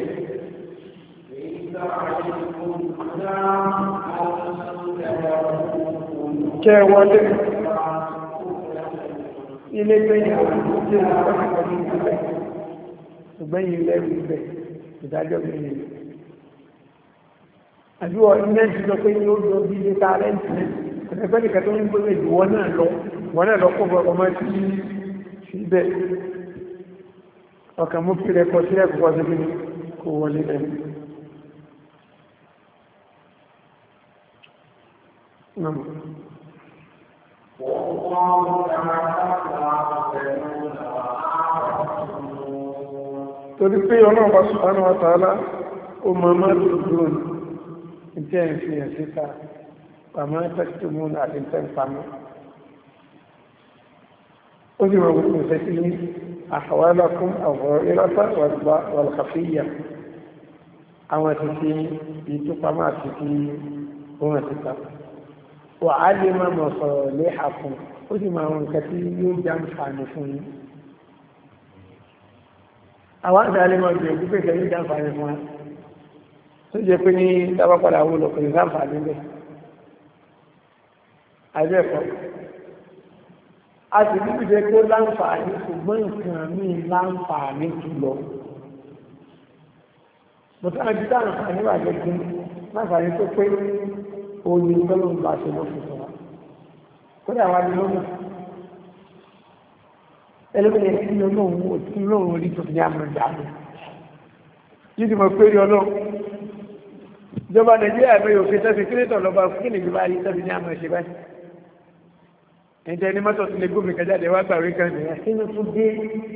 kẹ́ wọlé ilé gbẹ̀yìn ṣùgbẹ́yìn lẹ́rù ibẹ̀ ìdájọ́ gbẹ̀yìn àbíwọ̀ ilé ti sọ pé ní ó lọ bí ilé tààrẹ́ǹtì ẹgbẹ́ nìkan tó ń gbé méjì wọ́n náà lọ wọ́n náà lọ kó ọmọ tí síbẹ̀ ọkàn mú kí rẹ̀kọ́ sí ẹ̀kọ́ sí kí kò wọlé ẹni torí pé ọlọ́ọ̀bá subhanahu wa ta'ala ó mọ̀ mọ́ dúró ní tí ẹ̀ ń fi ẹ̀ síta pàmọ́ tẹ́kítọ́mù àti tẹ́ǹpamọ́ ó sì rọrùn kò fẹ́ sí àhàwálàkún àwọ̀rọ̀ ìrọ́ta wàlùkàfíyà àwọn àtìsí ìtúpamọ́ àti kí ohun àtìta wà á lè máa mọ̀ sọ̀rọ̀ lé àkùn ó sì máa wọn nǹkan tí yóò já ń fàánì fún yín àwọn àti alẹ́ máa gbìyànjú pé kẹ́ yóò já ń fàánì fún wa tó jẹ́ pé ní dábàpadà wò lọ pẹ̀lú sáǹfààní bẹ́ẹ̀ àìbẹ́ẹ̀kọ́ a sì níbi jẹ́ kó láǹfààní ṣùgbọ́n nǹkan míì láǹfààní jùlọ bọ̀tá àti láǹfààní wà gẹ́gẹ́ láǹfààní tó pé oyin tọ́lọ́run bá ṣe lọ́fù fún wa kódà wà ní lọ́nà ẹlẹ́gbẹ̀rẹ̀ tí ọlọ́run ò tí ọlọ́run orí tó fi ní àmì ìdáàbò yìí ti mọ̀ pé rí ọlọ́run ìjọba nàìjíríà bẹ́ẹ̀ yóò fi tẹ́sí kírétọ̀ lọ́ba fún ìjọba yìí tẹ́sí ní àmì ìṣẹ́ báyìí ẹ̀jẹ̀ ní mọ́tò tí lè gómìn kẹjáde wá gbàwé kan nìyà sínú tún dé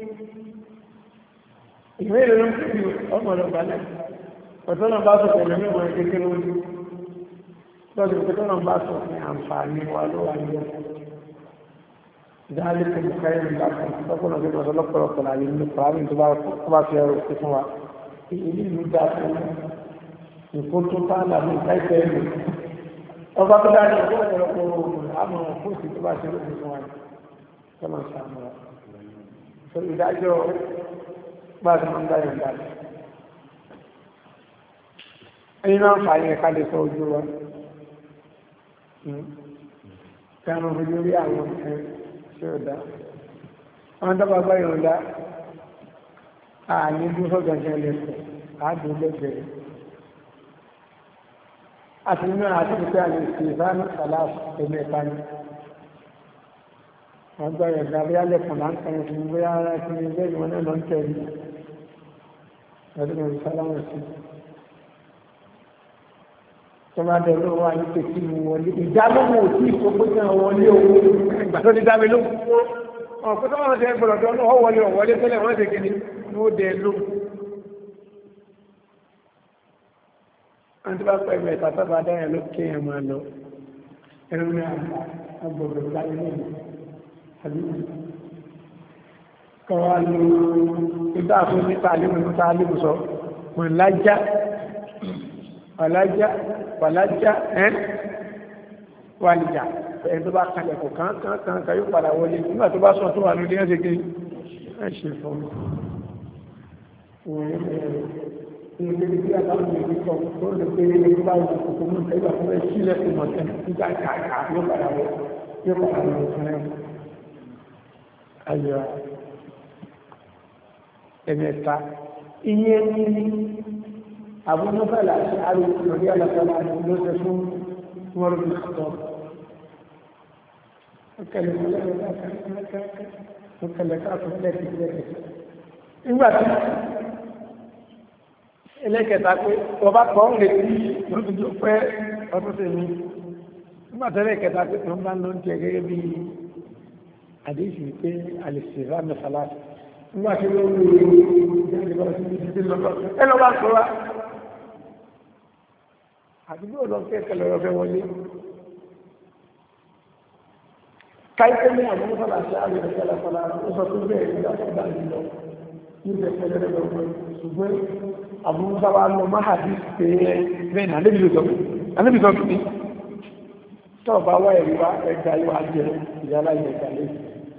ìwé ìlú ń fi ọmọ ọlọ́ba náà ọ̀tọ́ náà bá sọ pẹ̀lú ẹ̀mẹ́wọ̀n ẹ̀ kékeré ojú lọ́dún pé tọ́nà bá sọ ní àǹfààní wa ló wà ní ọ̀pọ̀ ìdáhálẹ́ pẹ̀lú káyọ̀ nígbà kan lọ́pọ̀lọpọ̀ tó lọ́sọ lọ́pọ̀lọpọ̀ láyé nínú pàápàá tó bá fi ọrọ̀ sí fún wa ìlú ìlú dá fún nǹkan tó bá làbí láìpẹ́ ìlú ọba tó dájú ọjọ́ ọ̀pọ̀lọpọ̀ àmọ́ fóòsì tó bá ṣe lóṣù fún wa kọ́mọ̀ sàmù wa so ìdájọ́ bá ti máa ń dáyọ̀ dájú ẹni náà fà yẹn ká lè sọ ojú wa kí a máa fi lórí àwọn nǹkan tí ó dá wọn dábàá bá yọ̀ dá àní dúró gàgẹ́ lẹ́sẹ̀ àádùn lẹ́gbẹ̀ẹ́ àti nínú àti ìpẹ́ àlè ìsìnbánu sàlásù ẹgbẹ́ ìpáni wọ́n gbọ́ rẹ̀ gbà bóyá lẹ́kùn là ń kẹrin fún bóyá ara ẹ̀kùn ní bẹ́ẹ̀ ni wọ́n náà lọ ń tẹ̀lé ọdún ọdún sálámù sí tó máa dẹ̀ ló wà ní pèsè ìwò wọlé ìdálóhùn òtí ìkókó tí wọ́n wọlé owó ìgbà tó ti dá mi lóhùn ọ̀pọ̀ tó wọ́n ti ń gbọ́dọ̀ tó wọ́n wọlé ọ̀wọ́lé tẹ́lẹ̀ wọ́n ti kiri ní ó dẹ̀ lóhùn àti bá pẹ̀lú ẹ̀ta tó bá dáyà ló kí ẹ máa lọ ẹ̀rọ ní agbọ̀gbọ̀ láyé lẹ́yìn àbí kọwàá ló ìdá fún nípa àlébù nípa àlébù sọ wọn lájá wàlájá wàlájá ẹ́ wàlìjà ẹ̀ tó bá kalẹ̀ kò kán kán kán kán yóò padà wọlé nígbà tó bá sọ tó wà lórí ẹ̀ ṣe kí ẹ̀ ṣe fún mi ilé tí a bá ń lè sọ tó lè pé ilé tó bá wù kò mú ẹgbà fún ẹ sílẹ̀ kò mọ̀ tẹ́ nígbà kàkà ló padà wọ yóò padà lọ fún ẹ̀ ayọ̀ ẹ̀mẹ́ta iye ní àbúmọ́fẹ́lá àti àrùn lórí àlàkọ́lá ló ṣe fún mọ́rún bí sọ́tọ̀ nígbà tí ẹlẹ́kẹta pé ọba kọ́ ń lè tí lọ́dún tó pẹ́ ọdún sí mi nígbà tí ẹlẹ́kẹta pé tó ń bá ń lọ jẹ gẹ́gẹ́ bí àdéhìí pé àlèsèrà mẹ́sàlá nígbà tí ó ń lò ẹ lọ bá sọ wá àdúgbò lọ kẹ́kẹ́ lọ́rọ̀ fẹ́ wọlé káyipẹ́ ní àwọn mọ́sálà ṣe àrẹ ìrẹsẹ̀lẹ̀ fọlá ó sọ tó bẹ́ẹ̀ nígbà tó bá yìí lọ ní ìbẹ̀fẹ́ lẹ́rẹ̀lọ́gbọ̀n ṣùgbọ́n àbúrúsá wa lọ máa hàbí pé bẹ́ẹ̀ náà lébi lọ́sọ̀ àlébi sọ kìíní tó bá wá ẹ̀rí wá ẹgbà yóò á jẹ ìyálà ilẹ̀ ìgbàlẹ̀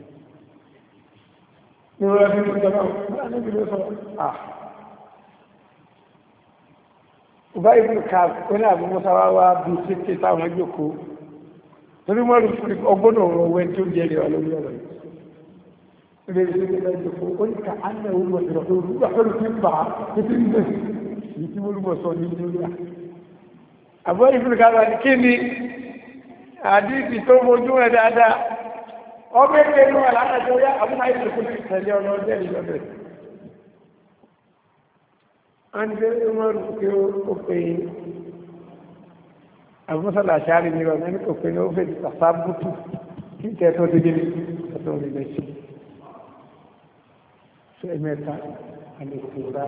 ní wọ́n rẹ̀ fi ìjọba wọ́n lébi lọ́sọ̀ à ọba ìbùn ká ó ní àbúrúsá wa wá bí títí táwọn ẹgbẹ̀kọ́ torí wọ́n rí fún ọgbọ́nà ọ̀rọ̀ owó tó jẹ́ ìrẹ̀ olórí ọ̀rọ̀ ilé ìṣẹ́ ìgbẹ́ ìjọpọ̀ ó ní ká á náà olùmọ̀ ìrọ̀ tó rúgbà pẹ̀lú tí ń bà á títí ń bẹ̀ yìí tí olùmọ̀ sọ ní lórí à àbọ̀ ìfúnnikàlà kí ni àdíìsì tó mojú rẹ̀ dáadáa ọgbẹ́ pé inú ẹ̀ látàjọ́ yá àbúrò àìsàn kò sì tẹ̀lé ọ̀nà ọjọ́ ìjọbẹ̀ wọ́n ti gbé wọ́n rú pé ó pè é àbúsọ̀lá àṣárí ní ọ̀nà ní kò pé ní ó fẹ́ tàṣàbùtù kí tẹ́ tó dé gẹ́lẹ́ tó rí lẹ́sí ṣe mẹ́ta àlèkò rá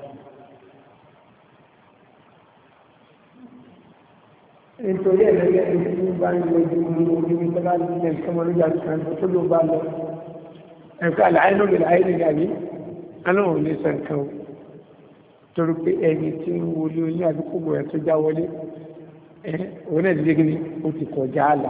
nítorí ẹ̀lẹ́gẹ́ ìlú bá ń lo ojú ojú ní tọ́lá ní ilẹ̀ ìkọmọlújà tó ló bá lọ ẹ̀kọ́ àlàáyé ló lè láyé nígbà yìí aláwọ̀ ní sànkan torí pé ẹni tí ń wọlé oyún àdúgbò ẹ̀ tó já wọlé òun ẹ̀dí lé ní ó ti kọjá àlà.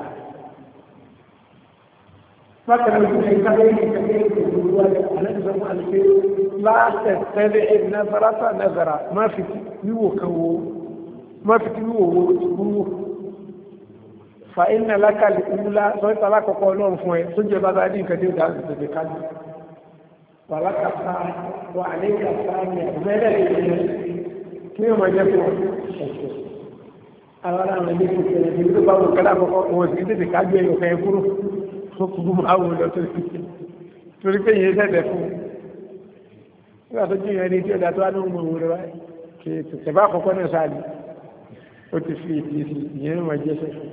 Bákan náà ní ìkàlẹ̀ ìkàlẹ̀ ìkàlẹ̀ wáyé alẹ́sọ̀rọ̀ àti láàṣẹ tẹ́lẹ̀ ẹ̀ nàzàrátà nàzàrà má fi wíwò kan wo má fi wíwò wo wíwò. Fa iná lákàlì ìmúlá sọ́yìntà alákọ̀ọ́kọ́ náà fún ẹ tó jẹ bá bá ní nǹkan tí ó dá tètè kájú. Wàlákà sáà wà àlékà sáà ní àgbẹ̀rẹ̀ ìrìn kí ni ó máa jẹ́ fún ọ̀ṣẹ̀. Àwọn àwọn ilé ìpínlẹ̀ ìlú tó bá wù kálá àkọ́kọ́ wọn sì tètè kájú ẹ̀yọ̀ fẹ́ kúrò tó kú máa wù lọ torí pé yìí sẹ́sẹ̀ fún un. Nígbà tó jìyàn ní tí ó dá tó wá ní òun òun rẹ̀ kí tẹ̀sẹ̀ bá àkọ́kọ́ náà sáàlì ó ti fi ìdí sí ìyẹn máa jẹ́ sẹ́sẹ̀.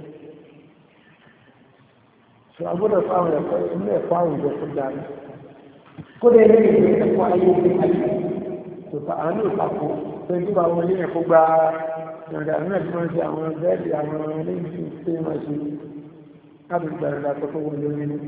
Sọ agbọ́dọ̀ fáwọn ẹ̀kọ́ ilé ẹ̀kọ́ àwùjọ tó dára. Kódé ilé ìwé ẹ̀kọ́ ayé ìwé ayé kò fà á ní ìpapò tó ń túbà wọn ní ẹ̀kọ́ gbá ìrìnàjò àwọn ẹ̀kọ́ máa ń ṣe àwọn bẹ́ẹ̀lì àwọn oníṣẹ́ tí wọ́n ṣe láti gba ìrìnàjò tó wọ́n lórí ní.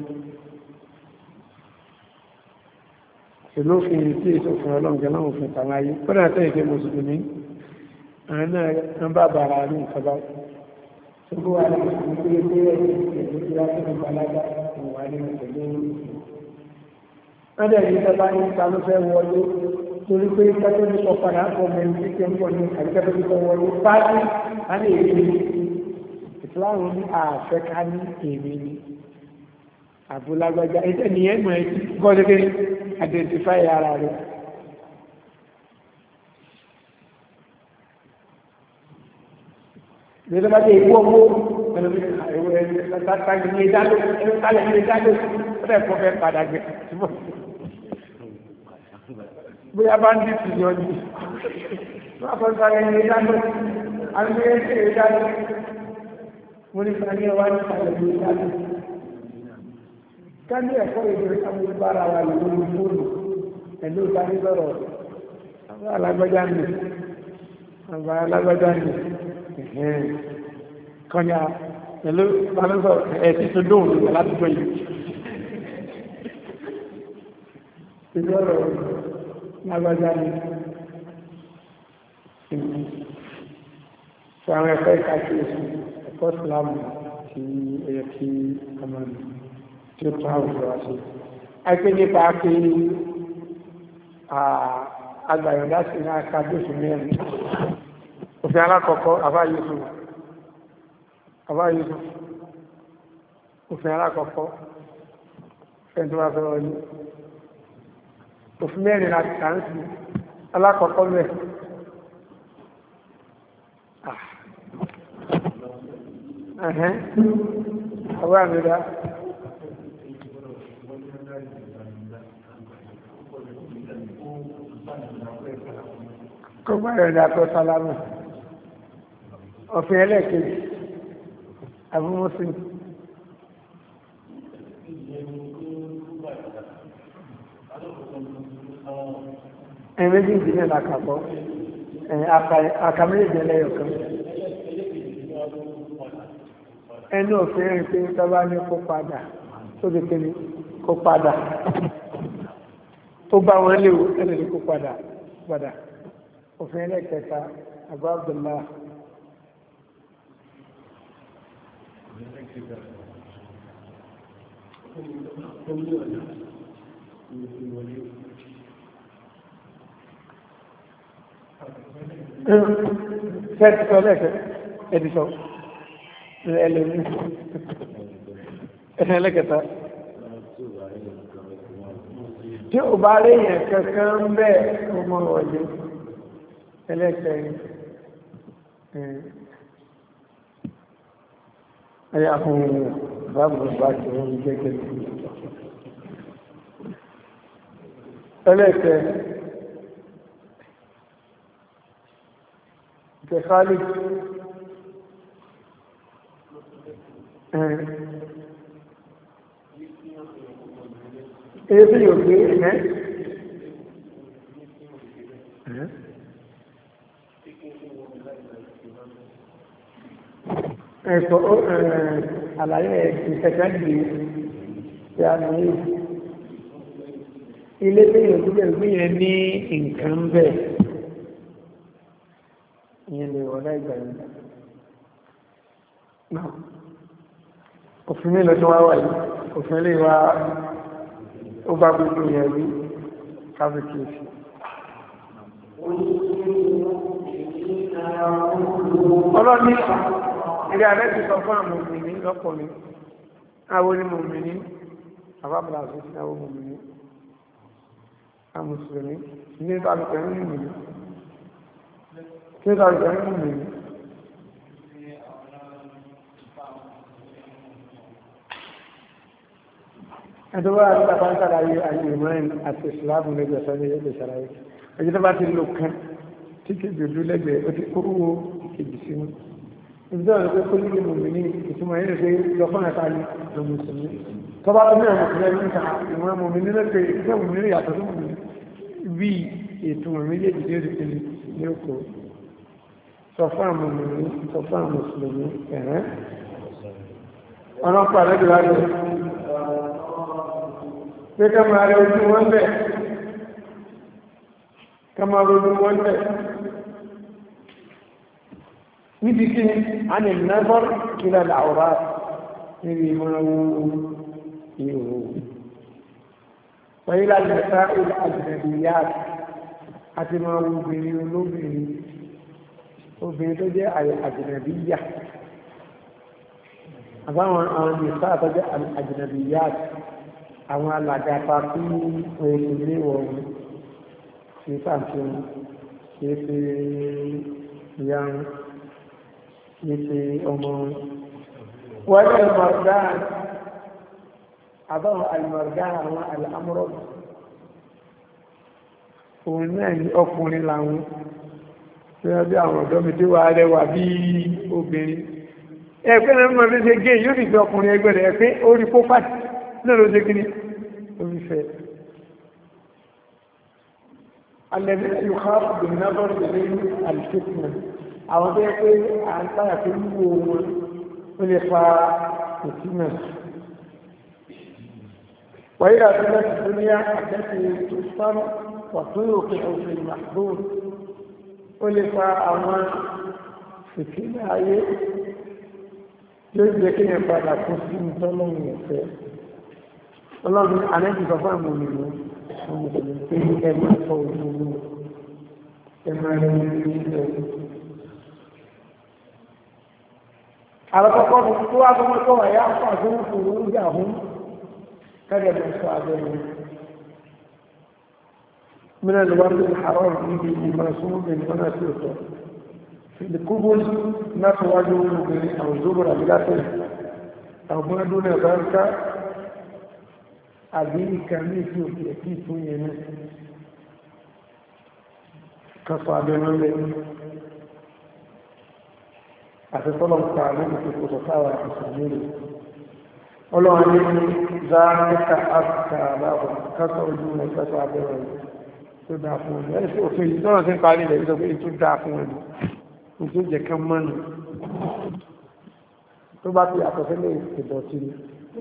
Ìlú òfin tí èso fún ọlọ́ǹgẹ́ náà òfin tàwọn ayé kódà tẹ́ ìfẹ́ mùsùlùmí àwọn náà ń bá bàrà ní ìkọba tó kó wà ní mùsùlùmí tó yẹ pé ẹ̀sìn tí wọ́n tún balága wà ní mùsùlùmí. Wọ́n dẹ̀ ní sábà ní ta ló fẹ́ wọlé torí pé kẹ́tọ́ ní sọ padà kọ́ mẹ́rin tí kẹ́ ń bọ̀ ní àríkẹ́tọ́ ní sọ wọlé pàdé á ní èmi ní ìfúláwọ̀ ní àfẹ́ ká ní èmi ní àbúlágbájá ẹ̀tẹ́ ni ẹ̀ mọ̀ ẹ́ gọ́dẹ́gẹ́ identify ara rẹ̀. Ìjọba bá jẹ́ ìwọ́ owó ẹ̀rọ ẹ̀rọ ẹ̀rọ ní ìdálò ẹ̀rọ kálẹ̀ ní ìdálò ọ̀rẹ́ ẹ̀kọ́ fẹ́ padà gbẹ̀ bóyá bá ń dì sí yọ ní wọ́n kọ́ sáré ní ìdálò àti ẹ̀ṣẹ̀ ìdálò mo ní sáré wá ní ìsàlẹ̀ ní ìdálò ká ní ẹ̀kọ́ ìdúró sáwọn ìbára wa lè lórí fóònù pẹ̀lú ìtàní lọ́rọ̀ àwọn alágbájá nì àwọn alágbájá nì kọjá pẹ̀lú ìbánisọ̀ ẹ̀sì tó dóòrùn láti gbọ́ yìí ìgbọ́rọ̀ lágbájá nì sọ àwọn ẹ̀kọ́ ìkàkiri ẹ̀kọ́ ìsìlámù tí ẹ̀yẹ kí ọmọ nì tí ó tún àwùjọ wá sí. Àìpé nípa pé agbàyọ̀dá sí ní akájọ́sù mẹ́rin. Òfin alákọ̀ọ́kọ́, àbá Yusuf. Àbá Yusuf. òfin alákọ̀ọ́kọ́ fẹ́ni tó bá fẹ́ wọlé òfin mẹ́rin láti kàńtì alákọ̀ọ́kọ́ mẹ́ ẹ̀hẹ́n ọwọ́ àmìdá kó gbáyọ̀ ìdá tó sálámù òfin ẹlẹ́ẹ̀kejì abúmọ́sí ẹ̀yìn méjì ìdílé làkàpọ̀ ẹ̀yìn àkàméjì ẹlẹ́yọ̀kan ẹnu òfin rìn pé tọ́bá ní kó padà tó di pé ní kó padà ó bá wọn léwu ẹnu ní kó padà padà òfin ẹlẹ́kẹta Abu Abdullah Fẹ́ẹ̀tì sọ lẹ́ẹ̀kẹ́ ẹ̀dìsọ ẹlẹ́mí ẹlẹ́kẹta tí ó bá rí yẹn kankan ń bẹ́ ọmọ wọlé ẹlẹ́kẹrin ẹ̀yà fún bábùrù bá ti wọ́n gẹ́gẹ́ ẹlẹ́kẹ kẹfàálì èyí tí yóò gbé ẹ̀mẹ́ ẹ̀kọ́ àlàyé ìfẹ̀kẹ́ gbé tí a ní ilé tí yóò gbé gbé yẹn ní nǹkan bẹ́ẹ̀ ìyẹn lè wọ́n láìgbà yìí náà òfin mélòó tó wá wà yìí òfin lè wá ó bá gbogbo yẹn rí káfíkìsì ọlọ́ni ilé alẹ́ ti sọ fún àwọn òmìnir lọ́pọ̀lẹ́ àwọn onímọ̀mìnir àbábàlá àti àwọn òmìnir àwọn mùsùlùmí ní ìbálòpọ̀ ní ìmìnir kí ó dájú ẹni mú mi ní ẹ̀tọ́ bá rí tàbí sàlàyé àyè ìmọ̀rin àti ìsìláàmù lẹ́gbẹ̀ẹ́ sọ́lé ẹgbẹ̀ sàlàyé ẹjọ́ tó bá ti lò kán tí kejì olú lẹ́gbẹ̀ẹ́ ó ti kó owó kejì sínú ibi tó rẹ̀ pé kó lílé mú mi ní ìtumọ̀ yẹn pé lọ fún ẹ̀ka ní lọ́mù sínú tó bá tó mẹ́rin mọ̀kúnlẹ̀ ní ìta ìwọ̀n mú mi ní lẹ́gbẹ̀ẹ́ ìfẹ́ mú mi ní yàtọ̀ tó mú mi bí ètò méjèèjì tí ó ti pèlè ní òkú sọ fún àwọn mùsùlùmí sọ fún àwọn mùsùlùmí ẹ̀rẹ́ ọlọ́pàá lẹ́dùn láti pé ká máa rẹ ojú wọn bẹ̀ ká máa rẹ ojú wọn bẹ̀ níbi kí a ní nẹ́bọ̀r kílẹ̀ làwọ̀rá níbi máa wo ihò wáyé láti mẹ́ta ilẹ̀ àjìnàbíyà àti máa wo obìnrin olóbìnrin obìnrin tó jẹ́ àjìnàbíyà àbáwọn àwọn nìfà tó jẹ́ àjìnàbíyà àwọn alàgàtà tí òun ilé wọ̀n kìí pàtí wọn kìí fi ìyá wọn kìí fi ọmọ wọn wọ́n lè mọ̀rọ̀dán àbáwọn alìmọ̀rọ̀dán àwọn al'amúrọ̀ òun náà ní ọkùnrin làwọn tí wọ́n bí àwọn ọ̀dọ́ mi tí wà rẹwà bí obìnrin ẹgbẹ́ náà mọ̀ lóṣe gé yóò rí pé ọkùnrin ẹgbẹ́ rẹ̀ pé ó rí pópàtì náà ló ṣe kí ní orí fẹ́ alẹ́bí yóò ká ọdún náà bọ́ sí lẹ́yìn àlùfẹ́kùnà àwọn tó yẹ pé à ń táyà pé wúwo wọn ó lè fa òtínà wáyé àti láti tó ní àtẹ́sí tó sáré wà tó yóò pé òfin màdúró ó lè fa àwọn ìfìlà ayé yóò jẹ́ kí ẹ padà kó sí ìtọ́lọ́run ẹ̀fẹ́ ọlọ́run anẹ́jì sọ fún àwọn òmìnira ọmọ òmìnira pé ẹ máa fọ òmìnira ẹ máa rẹ òmìnira àlọ́kọ́kọ́ tó wá tó mọ́tò wà yá fún àdúgbò fún oúnjẹ àhún kẹ́gẹ́ lọ sọ abẹ́rẹ́ من الورد الحرام به مرسوم من هنا سيوته في الكبل ما تواجهه أو زبر بلاته أو ما دون ذلك أبيه كميس يكيس ينس كصابنا له أتصل التعليم في قصصاوة الإسلامية ولو أن ذلك أذكى لهم كسر دون كسابنا tó dáa fún ọdún ẹni fún òfin ìdánwò sí ń parí ilẹ̀ ìsọ pé ètò dáa fún ọdún ní tó jẹ kán mọ́nù tó bá fi àkọsílẹ̀ ìdọ̀tí ni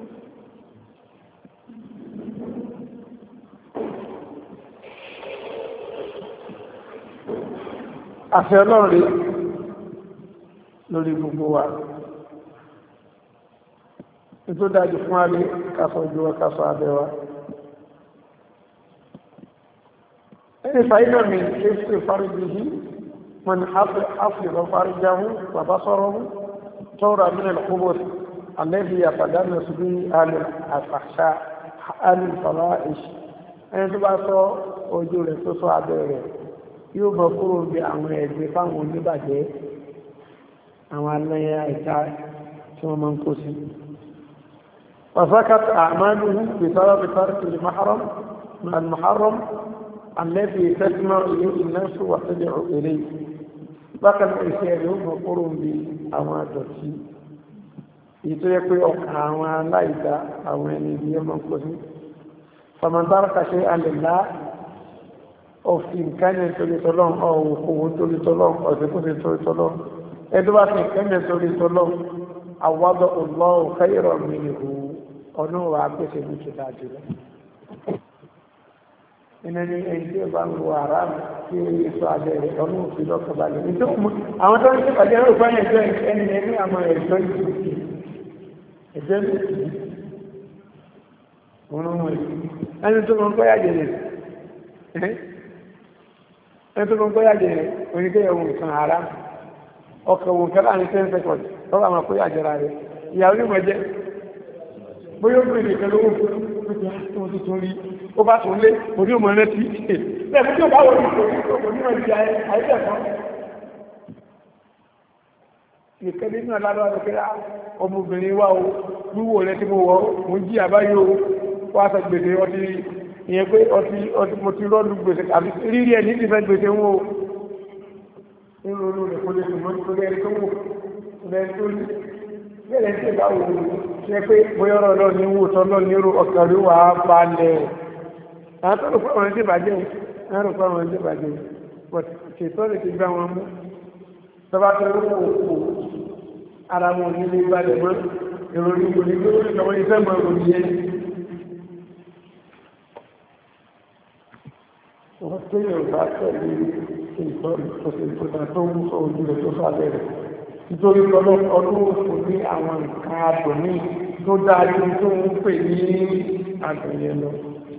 àṣẹ ọlọ́run rí lórí gbogbo wa ní tó dájú fún wa ní kásọ̀ ojú wa kásọ̀ abẹ́ wa فإن من حفظ فرجه من حفظ فرجه وبصره طور من الخبث الذي يتدنس به أهل الفحشاء أهل الفواحش ẹni tó bá sọ ojú rẹ̀ tó sọ abẹ́ rẹ̀ yóò bọ́ kúrò bí àwọn ẹgbẹ́ fáwọn oníbàjẹ́ àwọn alẹ́yẹ ẹ̀ka tí wọ́n máa ń kó sí. وسكت أعماله بسبب ترك المحرم مع المحرم الذي تجمع إليه الناس وتدعو إليه بقى الإشياء هم قرون بأمادتي يتوقع أعوان لايدا أعوان يمن قسم فمن ترك شيئا لله أو في إمكان تلتلون أو قوة تلتلون أو تكون تلتلون إذا في إمكان تلتلون عوض الله خيرا منه أنه عبس بكتاجه ìnáni ẹni tí ó bá ń lo ara tí ó yẹ sọ abẹ́ rẹ̀ ọdún òfin lọ́kọ̀ balẹ̀ nítorí àwọn tó ń ṣe pàdé ẹ̀rọ fún ẹ̀jọ́ ẹni ẹni àwọn ẹ̀jọ́ ìdíje ẹ̀jọ́ ìdíje wọn mọ̀ ẹni tó mọ̀ ń gbọ́yà jẹ̀rẹ̀ ẹni tó mọ̀ ń gbọ́yà jẹ̀rẹ̀ oníkẹ́yẹ̀ wọn nǹkan ara ọkọ̀ wọn kẹ́lá ní ten seconds lọ́wọ́ àwọn akóyà jẹ̀rẹ̀ rẹ̀ ìyàwó ní mọ̀ jẹ́ bóyá ó gbèrè pẹ̀lú owó tuntun rí ó bá tún lé orí òmò rẹ̀ tí lẹ́bí tí ó bá wọ́n ní ìṣòro ní ọjọ́ àìjẹ̀kọ́ nìkan nínú aláàrọ̀ àdókẹ́lá ọmọbìnrin wá o wíwò rẹ̀ tí mo wọ́ mo jí àbáyé o wá sọ gbèsè ọtí ìyẹn pé ọtí mo ti rọ́ọ̀lù gbèsè àbí rírí ẹ̀ ní ìfẹ́ gbèsè wọn o nínú olú rẹ̀ kó lè sùn mọ́ nítorí ẹni tó wò lẹ́ni tó lè bẹ́ẹ̀ tí ìbá wò ṣe pé bóyá ọ̀rọ̀ lọ ní wò tọ́lọ́ nírú ọ̀kàn rí wà á balẹ̀ àwọn tó rò pé àwọn ẹ̀jẹ̀ bàjẹ́ àwọn rò pé àwọn ẹ̀jẹ̀ bàjẹ́ ṣètò lè ti gbá wọn mú tọ́ba tó rò pé òkú ara wọn ní ilé balẹ̀ mọ́ ìròyìn ìròyìn tó rí àwọn iṣẹ́ mọ́ ìròyìn yẹn. wọ́n tó yorùbá tẹ̀lé ìtọ́jú tó ṣe ìtọ́jú tó ń sọ ojú rẹ̀ tó sọ abẹ́ rẹ̀ nítorí ọdún òfò ní àwọn nǹkan adùn ní tó dájú tó ń pè ní adùn yẹn lọ.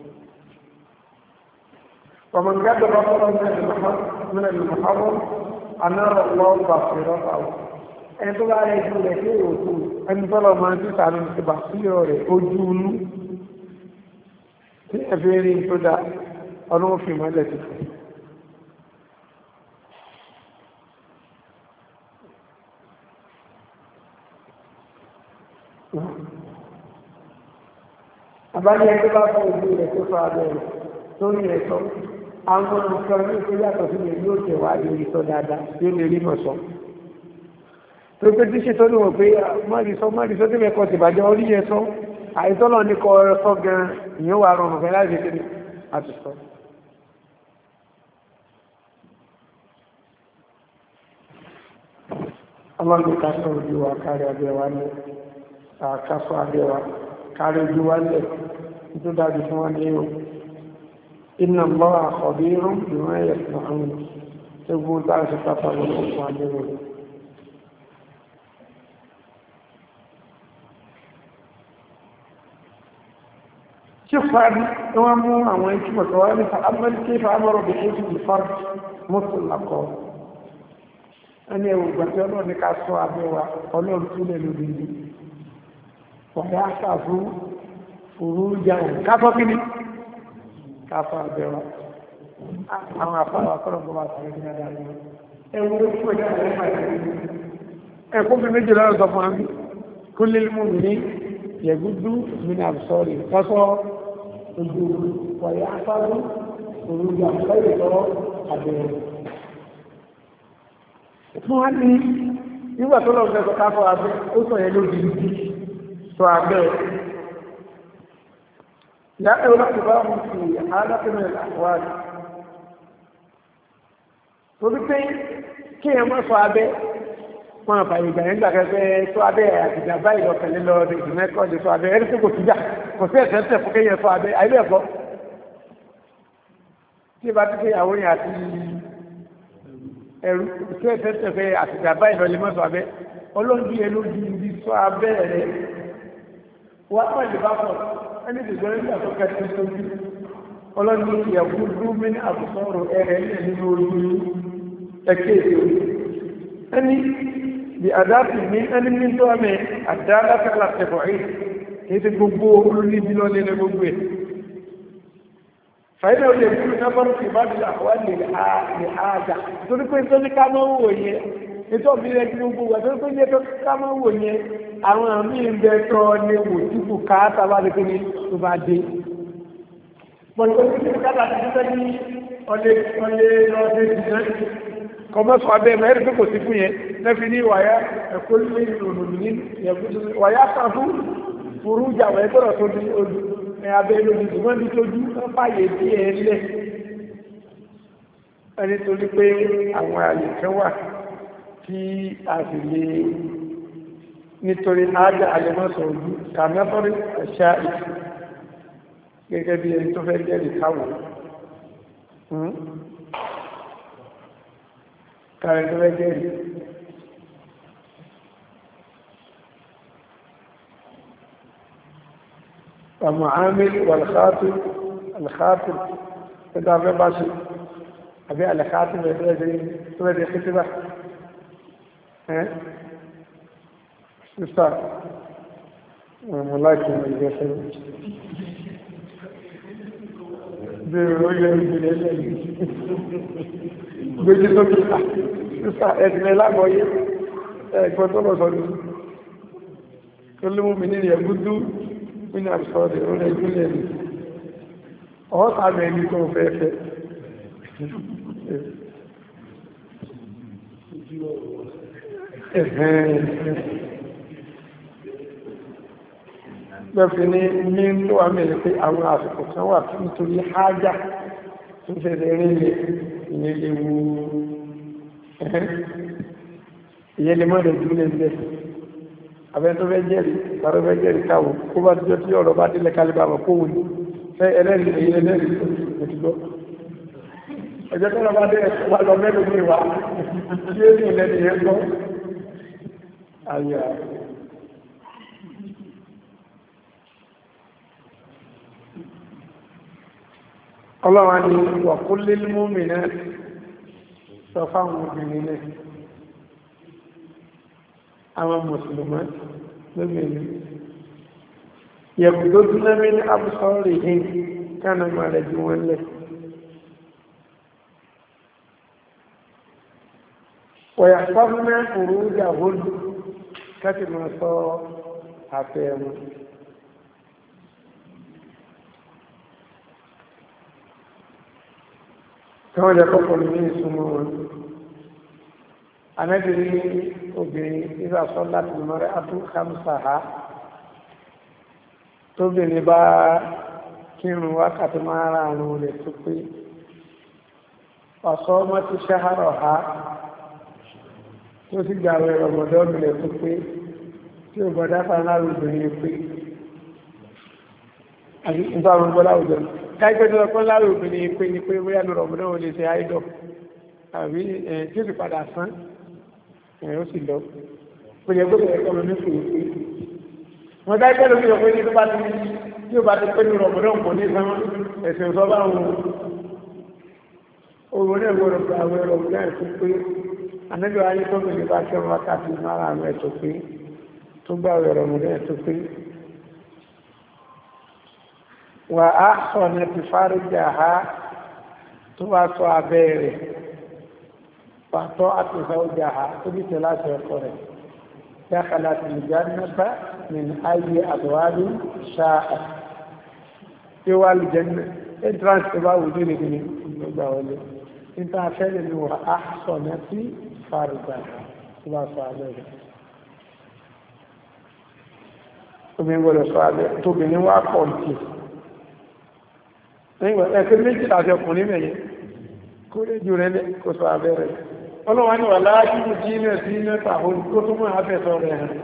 ومن قدر رفضا من المحرم أنار الله بصيرته ẹni tó bá rẹ̀ jù rẹ̀ sí òkú ẹni tó lọ máa tí sàánù ti bà sí ọ̀rẹ́ ojú inú tí ẹ̀fẹ́ rí tó dá ọlọ́wọ́ fi mọ́lẹ̀ ti fún àbájá ẹni tó bá fọ́ ojú rẹ̀ tó fọ́ abẹ́ rẹ̀ tó rí rẹ̀ sọ àwọn nǹkan ní ìpé yàtọ̀ sí ilẹ̀ yóò tẹ̀wà lórí sọ dáadáa tí ó lè rí mọ̀ sọ tó pé tí ṣe tó ní wọ̀n pé mọ́rìsọ́ mọ́rìsọ́ tí mẹ́kọ̀ ti bàjẹ́ orí yẹn sọ àìsọ́lọ̀ ní kọ sọ gan ìyẹn wà rọrùn fẹ́ láti ṣe àti sọ ọlọ́run ká sọ ojú wa kárí abẹ́ wa ní àkásọ abẹ́ wa kárí ojú wa lẹ̀ tó dájú fún wa ní o إن الله خبير بما يصنعون تقول تعالى تقطع والأخوة عليهم شوف هذه نوامو أموين كما توالي فأمل كيف أمر بحيث الفرج مطلقا ẹni ẹ̀wù gbàtí ọlọ́run ní ká sọ abẹ́ wa ọlọ́run tún lè lòdì ní wọ̀nyá àṣàfù òru jáwọ̀ káfọ́ kí ni káfọ́ abẹ́ wa àwọn afárá kọ́nà bọ́ bá sọ̀rọ̀ ní adájú ẹ̀wù ló fún ẹ̀dá ẹ̀rẹ́ máa tẹ̀lé ẹ̀kọ́ fi méjì lọ́rọ̀ sọ fún mi kó lè mú mi ní yẹ̀gúdú mi ní àbùsọ̀rì kọ́sọ́ ojú wọ̀nyá àṣàfù òru jáwọ̀ lẹ́yìn lọ́wọ́ abẹ́rẹ́ fún wa ní nígbà tó lọ́wọ́ fẹ́ ká fọ́ abẹ́ ó sọ yẹn lóbi ibi sọ abẹ́ ìyá ẹ̀rọ láti bá wọn fi alákùnrin àwárí torí pé kí ẹ mọ́ sọ abẹ́ wọn àfàyè ìgbà yẹn gbà kẹfẹ́ sọ abẹ́ àtìgbà báyìí lọ́kẹ̀lẹ́ lọ ìdùnnẹ́kọ́ lè sọ abẹ́ ẹni tó kò síjà kò sí ẹ̀sẹ̀ tẹ̀ fún kéèyàn sọ abẹ́ àìbẹ̀ ẹ̀kọ́ tí ẹ bá ti kéyàwó yẹn àti ẹ̀rù tí ẹ̀ tẹ́tẹ̀ fẹ́ àtìgbà báyìí lọ lè mọ́ sọ abẹ́ olóńgbé ẹ ló di ibi sọ abẹ́ rẹ̀ wá pẹ̀lú bá pọ̀ ẹni tìgbọ́ nígbà tó kẹsì sójú olóńgbé ìyàwó dúmí ní àbùsọ̀rọ̀ ẹ̀rẹ̀ ilẹ̀ nínú orí ẹ̀kẹ́ èdè ẹni bí àdáàtì ní ẹni ní tó àmì àdáàlátà látẹ̀kọ̀ ẹ̀ kì í ti gbogbo olórí ibi lọ lẹ́lẹ́ gbogbo ẹ̀ fàílẹ̀ olè fún ìnáfọ́rù sí ìbádìí àwọn lè ààjà torí pé tó ní ká mọ́ wò yẹ ètò ọ̀bílẹ̀ tí gbogbo wà torí pé ní ètò ká mọ́ wò yẹ àwọn àmì ìbẹ̀ tọ́ ní wò túbù káàtà bá lẹ́kẹ́ ní tó bá dé bọ̀lùkọ́ tí kí káàtà ti fẹ́ ní ọlẹ́ lọ́dẹ́ ti náà kọmọ́sọ abẹ́ mẹ́rin tó kò sí fún yẹn lẹ́fi ní wàyá ẹ̀kọ́ ní ìrònú ní wàyá kan fún fúrújà wẹ̀ gbọ́dọ̀ tó ní ojú abẹ́ lórí ìwọ́n ní tójú wọ́n fàyè bí ẹ lẹ̀ ẹni tó ní pé àwọn àyè kan wà tí a sì lè nítorí ájá alẹ́mọ́sọ̀ ojú kàmẹ́fọ́rí ẹ̀ṣá ìtù gẹ́gẹ́ bí ẹni tó fẹ́ jẹ́rì káwọ̀ kàrẹ̀ tó fẹ́ jẹ́rì ومعامل والخاتم الخاتم إذا في باشي أبي على خاتم يبدأ كتبه ها استاذ ملاكم الجسد بيقول لي بيجي لك استاذ ادني لا بوي كنت له صدق كل مؤمنين يغضوا من أبصارهم ولا يقولون أو تعمل لكم فيفي lọ́fí ní ní ló wà mẹ́rin pé àwọn àsìkò kan wà tí nítorí hájá tó fẹ́rẹ̀ rí ilẹ̀ ìyẹn lè wú ìyẹn lè mọ́rẹ̀ jùlẹ̀ ilẹ̀ abẹ́ tó fẹ́ jẹ́rì tàbí fẹ́ jẹ́rì káwò kó bá tí ó tí ọ̀rọ̀ bá délẹ̀ kálíbà mọ̀ kóhùn ní fẹ́ ẹlẹ́rìí èyí ẹlẹ́rìí tó ti gbọ́ ọjọ́ tó lọ bá dé ẹ̀kọ́ wà lọ mẹ́lò ní ìwà tí ó ní ilẹ̀ nìyẹn gbọ́ àyà ọlọ́wà ni wà kó lé múmi náà sọ fáwọn obìnrin náà àwọn mùsùlùmí lóbìnrin yẹ̀kùdó dúnlẹ́mí ní abúsọ́rì hìn kánà máa rẹ̀ jù wọ́n lẹ̀ wọ̀yà sọ́fúnmẹ́ òru ìjàhóòlù kẹ́tì máa sọ àfẹ́ wọn tí wọ́n jẹ́ kọ́kọ́ ní ìsúnmọ́ wọn anábìrin obìnrin ìgbà sọ láti mọ́rẹ́ atú khamsaha tóbìnrin bá kírun wákàtí máa ra àrùn rẹ̀ tó pé ọ̀sọ́ ọmọ ti ṣáhárọ̀ ha tó sì gbàwẹ̀ rọ̀mọ̀dọ́nù rẹ̀ tó pé tí ó gbọ́dá fanáàrù obìnrin pé àti ìfàwọn gbọ́lá òjò káìpẹ́ tó lọ́pọ̀ láàrù obìnrin pé ní pé bóyá ní rọ̀mọ̀dọ́nù lè ṣe àìdọ̀ àbí tí ó sì padà sán ẹ̀rọ sì lọ pé yẹ gbọ́dọ̀ ẹ̀kọ́ lóní fún ìpé wọ́n dá ìpẹ́ lórí ọ̀pẹ́ ní tó bá ti tí ó bá ti pé ní rọ̀mọ̀dọ́nù kò ní sán ẹ̀sìn ìsọ́ bá wọn owó náà gbọ́dọ̀ pé àwọn ẹ̀rọ náà fún pé anábì wa ní tóbi ní bá kẹrùn wákàtí mara àmì ẹ̀ tó pé tó gbà ọ̀rọ̀ mọ̀dé ẹ̀ tó pé wà á sọ ní ti fáríjà ha tó bá sọ abẹ́ rẹ̀ pàtó àti ìfẹ́ọjà ha tó bí tẹ̀ láti ẹ̀kọ́ rẹ̀ dákàlá ti lè já nípa ní ayé àtọwádùn ṣáà tí wà lè jẹ́ entrance tó bá wù ní ìrìnkìní gbogbo wọlé níta fẹ́lẹ̀ ní wà á sọ ní ti fáríjà tó bá sọ abẹ́ rẹ̀ obìnrin gbọ́dọ̀ sọ abẹ́ tóbìnrin wá pọ̀ ní ẹ̀kẹ́ méjì láti ọkùnrin mẹ́yẹ kó lè jù rẹ̀ kó sọ abẹ́rẹ̀ ọlọ́wà ní wà láàájú jí ní ẹ̀sí mẹ́ta ohun tó tó mọ́ àfẹ́sọ rẹ̀ hàn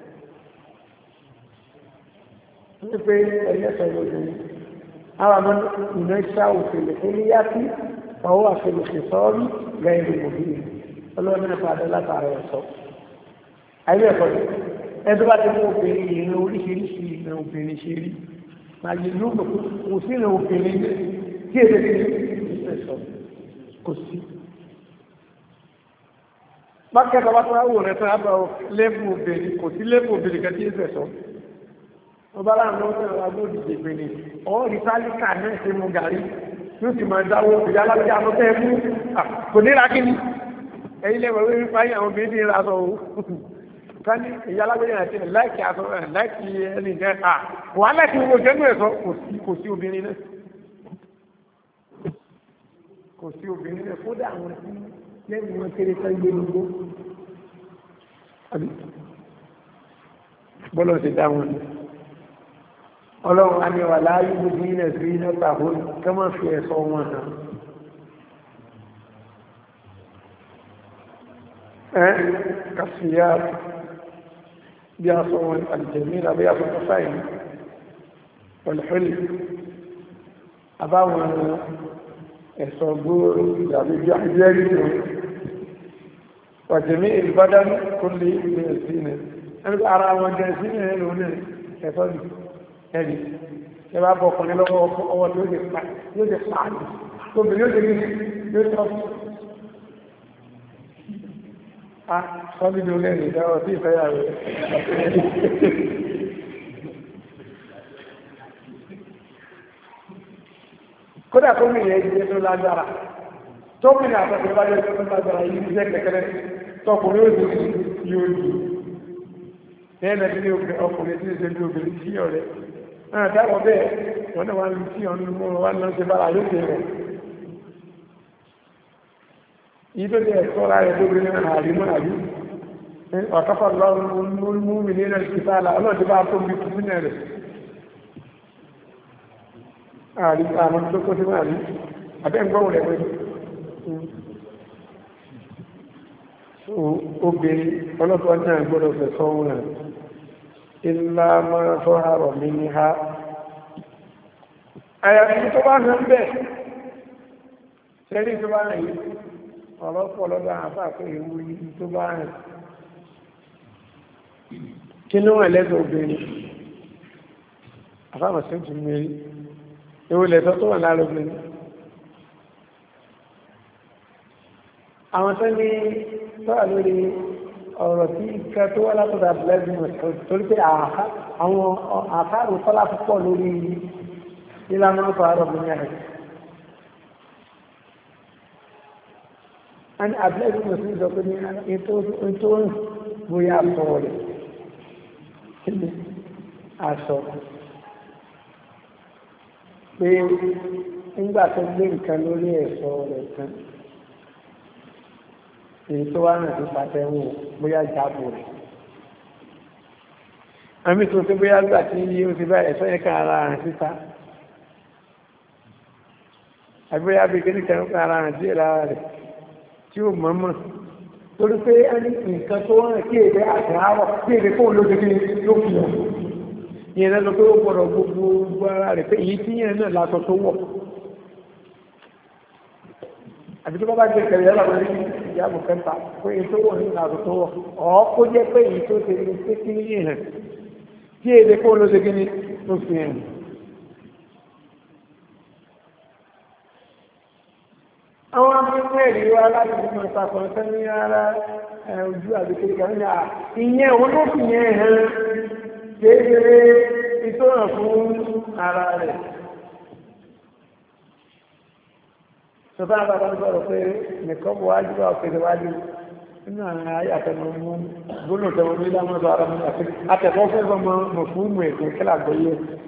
ní pé ẹ̀yẹ́sọ lóòrùn àwọn àmọ́ ìná iṣẹ́ òfèlè tó ní yá sí ọwọ́ àfẹ́lẹ̀fẹ́ sọ́ọ́rí gẹ́rù òbí ọlọ́wà ní padà látara ẹ̀sọ́ ayé ẹ̀kọ́ ẹ̀dọ́ bá ti mú obìnrin ìrìn oríṣiríṣi ìrìn obìnrin ṣe rí àyè ló kò sí ìrìn obìnrin tí èdè ní ìfẹ̀sọ̀ kò sí. Mákẹ́ta bá tó wò rẹ̀ tó rábà lẹ́bù obìnrin kò sí lẹ́bù obìnrin kan tí ìfẹ̀sọ̀. Ó bá láàrín lọ́wọ́ tẹ́lẹ̀ wá gbọ́dì ìgbìnrin. Ọ̀hún rí sálíkà náà ṣe mú gàrí yóò sì máa dáwọ́ ìyá alábíyá lọ tẹ́ mú. Kò ní ra kíni. Ẹ̀yin lẹ́wọ̀ wí wípé àwọn obìnrin ti ra sọ kani ìyálágbéyàn àti láìkì aṣọ ẹ̀ láìkì ẹni jẹ́ à wà láìkì owó jẹ́nu ẹ̀sọ́ kò sí obìnrin náà kò sí obìnrin náà kódà àwọn tí lẹ́yìn wọn kéré sọ ilé gbogbo bọ́lọ̀ ti dá wọn ọlọ́run a ní wà láàyè gbogbo ilẹ̀ sí iná tàbí kí wọ́n fi ẹ̀sọ́ wọn hàn ẹ́ kàfíyà bí a sọ wọn àjẹmíra bí a sọ tó sáyìn pẹ̀lúfẹ́lì àbáwọn ẹ̀sọ̀ gbóòrò ìdàbí bí a jẹ́ rí wọn wàjẹ̀mí ìbádán kó lè ilé ẹ̀sìn ẹni ara wọn jẹ́ sí ẹ̀rọ ní ẹ̀sọ́ ní ẹ̀rí ẹ bá bọ̀ ọkùnrin lọ́wọ́ ọwọ́ tí ó lè pa yóò lè pa áàdì tóbi yóò lè rí yóò tọ́ a sọ́bí ní olè rẹ̀ dáwọ̀ tí ìfẹ́yà rẹ̀ kódà tó mi yẹ ìdíje tó lágbára tó mi ní àtàkùn bá jẹ́ tó lágbára yìí ní jẹ́ kẹ́kẹ́rẹ́ tọkùnrin ó dùn yóò dùn ẹ̀ẹ́nà tí ọkùnrin tí ó ṣe bí obìnrin sí ọ̀rẹ́ náà dáwọ̀ bẹ́ẹ̀ wọ́n náà wá lù sí ọ̀nà mọ́ wọn náà ṣe bára yóò rẹ̀ yìí tó jẹ́ ẹ̀kọ́ra rẹ̀ tó bìnrin náà àrímọ́ àrí ọ̀káfà lọ́rùn mú mi nínú ìpìtàlá ọlọ́dún bá tó bí kùsùn rẹ̀ àrí àwọn tó kó sí máa rí àbẹ́ǹgbọ́n rẹ̀ pẹ̀lú obìnrin ọlọ́pàá náà gbọ́dọ̀ fẹ̀ sọ́wọ́n rẹ̀ ilá máa tó àrọ̀ mi ní ha àyàfi tó bá hàn bẹ́ẹ̀ sẹ́rí tó bá hàn yìí ọ̀rọ̀pọ̀ lọ́dọ̀ àfáà pé ìwú yìí tó bá hàn kí ló wà lẹ́gbẹ̀ẹ́ obìnrin àfáà sí ti mẹ́rí ewu lẹ́tọ́ tó wà lára obìnrin àwọn tó ní tọ́wà lórí ọ̀rọ̀ tí ìkà tó wá látọ̀dà blẹ́gbìmọ̀ torí pé àwọn àfáàrù tọ́lá púpọ̀ lórí ìlànà ọ̀pọ̀ àrọ̀ bí i ẹni àbúlẹ́gbìmọ̀ sí ìjọ pé ní ètò bóyá sọ rẹ̀ kíni aṣọ pé nígbà tó gbé nǹkan lórí ẹ̀ṣọ́ rẹ̀ kan èyí tó wá náà tó pàtẹ́wò bóyá jábò rẹ̀ àmì tó tó bóyá gbà tí yíó ti bá ẹ̀ṣọ́ yẹ ká ara rẹ̀ síta àbúyá bí kéde kan ká ara rẹ̀ díẹ̀ lára rẹ̀ tí ó mọ̀mọ̀ torí pé ẹni nǹkan tó wọ́n kí èdè àti àárọ̀ kí èdè kó lóde kí ló fi hàn ìyẹn lẹ́nu pé ó gbọ́dọ̀ gbogbo ara rẹ̀ pé èyí tí yẹn náà látọ̀ tó wọ̀ àti tó bá bá gbé kẹrì ẹ̀rọ lórí ìyàbò kẹta pé èyí tó wọ̀ ní látọ̀ tó wọ̀ ọ̀ kó jẹ́ pé èyí tó ṣe ní pé kí ní yìí hàn kí èdè kó lóde kí ní ló fi hàn. àwọn amúnú ẹ̀rí wa láti fi máa papọ̀ sẹ́ni ara ojú àbíkiri kan ní à ìyẹn òun ló fi yẹn hàn kéèrè ìtọ́nà fún ara rẹ̀. sọ́tà àbábá ń sọ̀rọ̀ pé nìkan bọ̀ wájú bá òkèèrè wájú nínú àwọn ayé àtẹnumú gbóná tẹwọn ní lámọ́dọ̀ ara mú àti àtẹ̀kọ́fẹ́ fọmọ mọ̀ fún ìmọ̀ ètò ìkẹ́lá gbọ́yé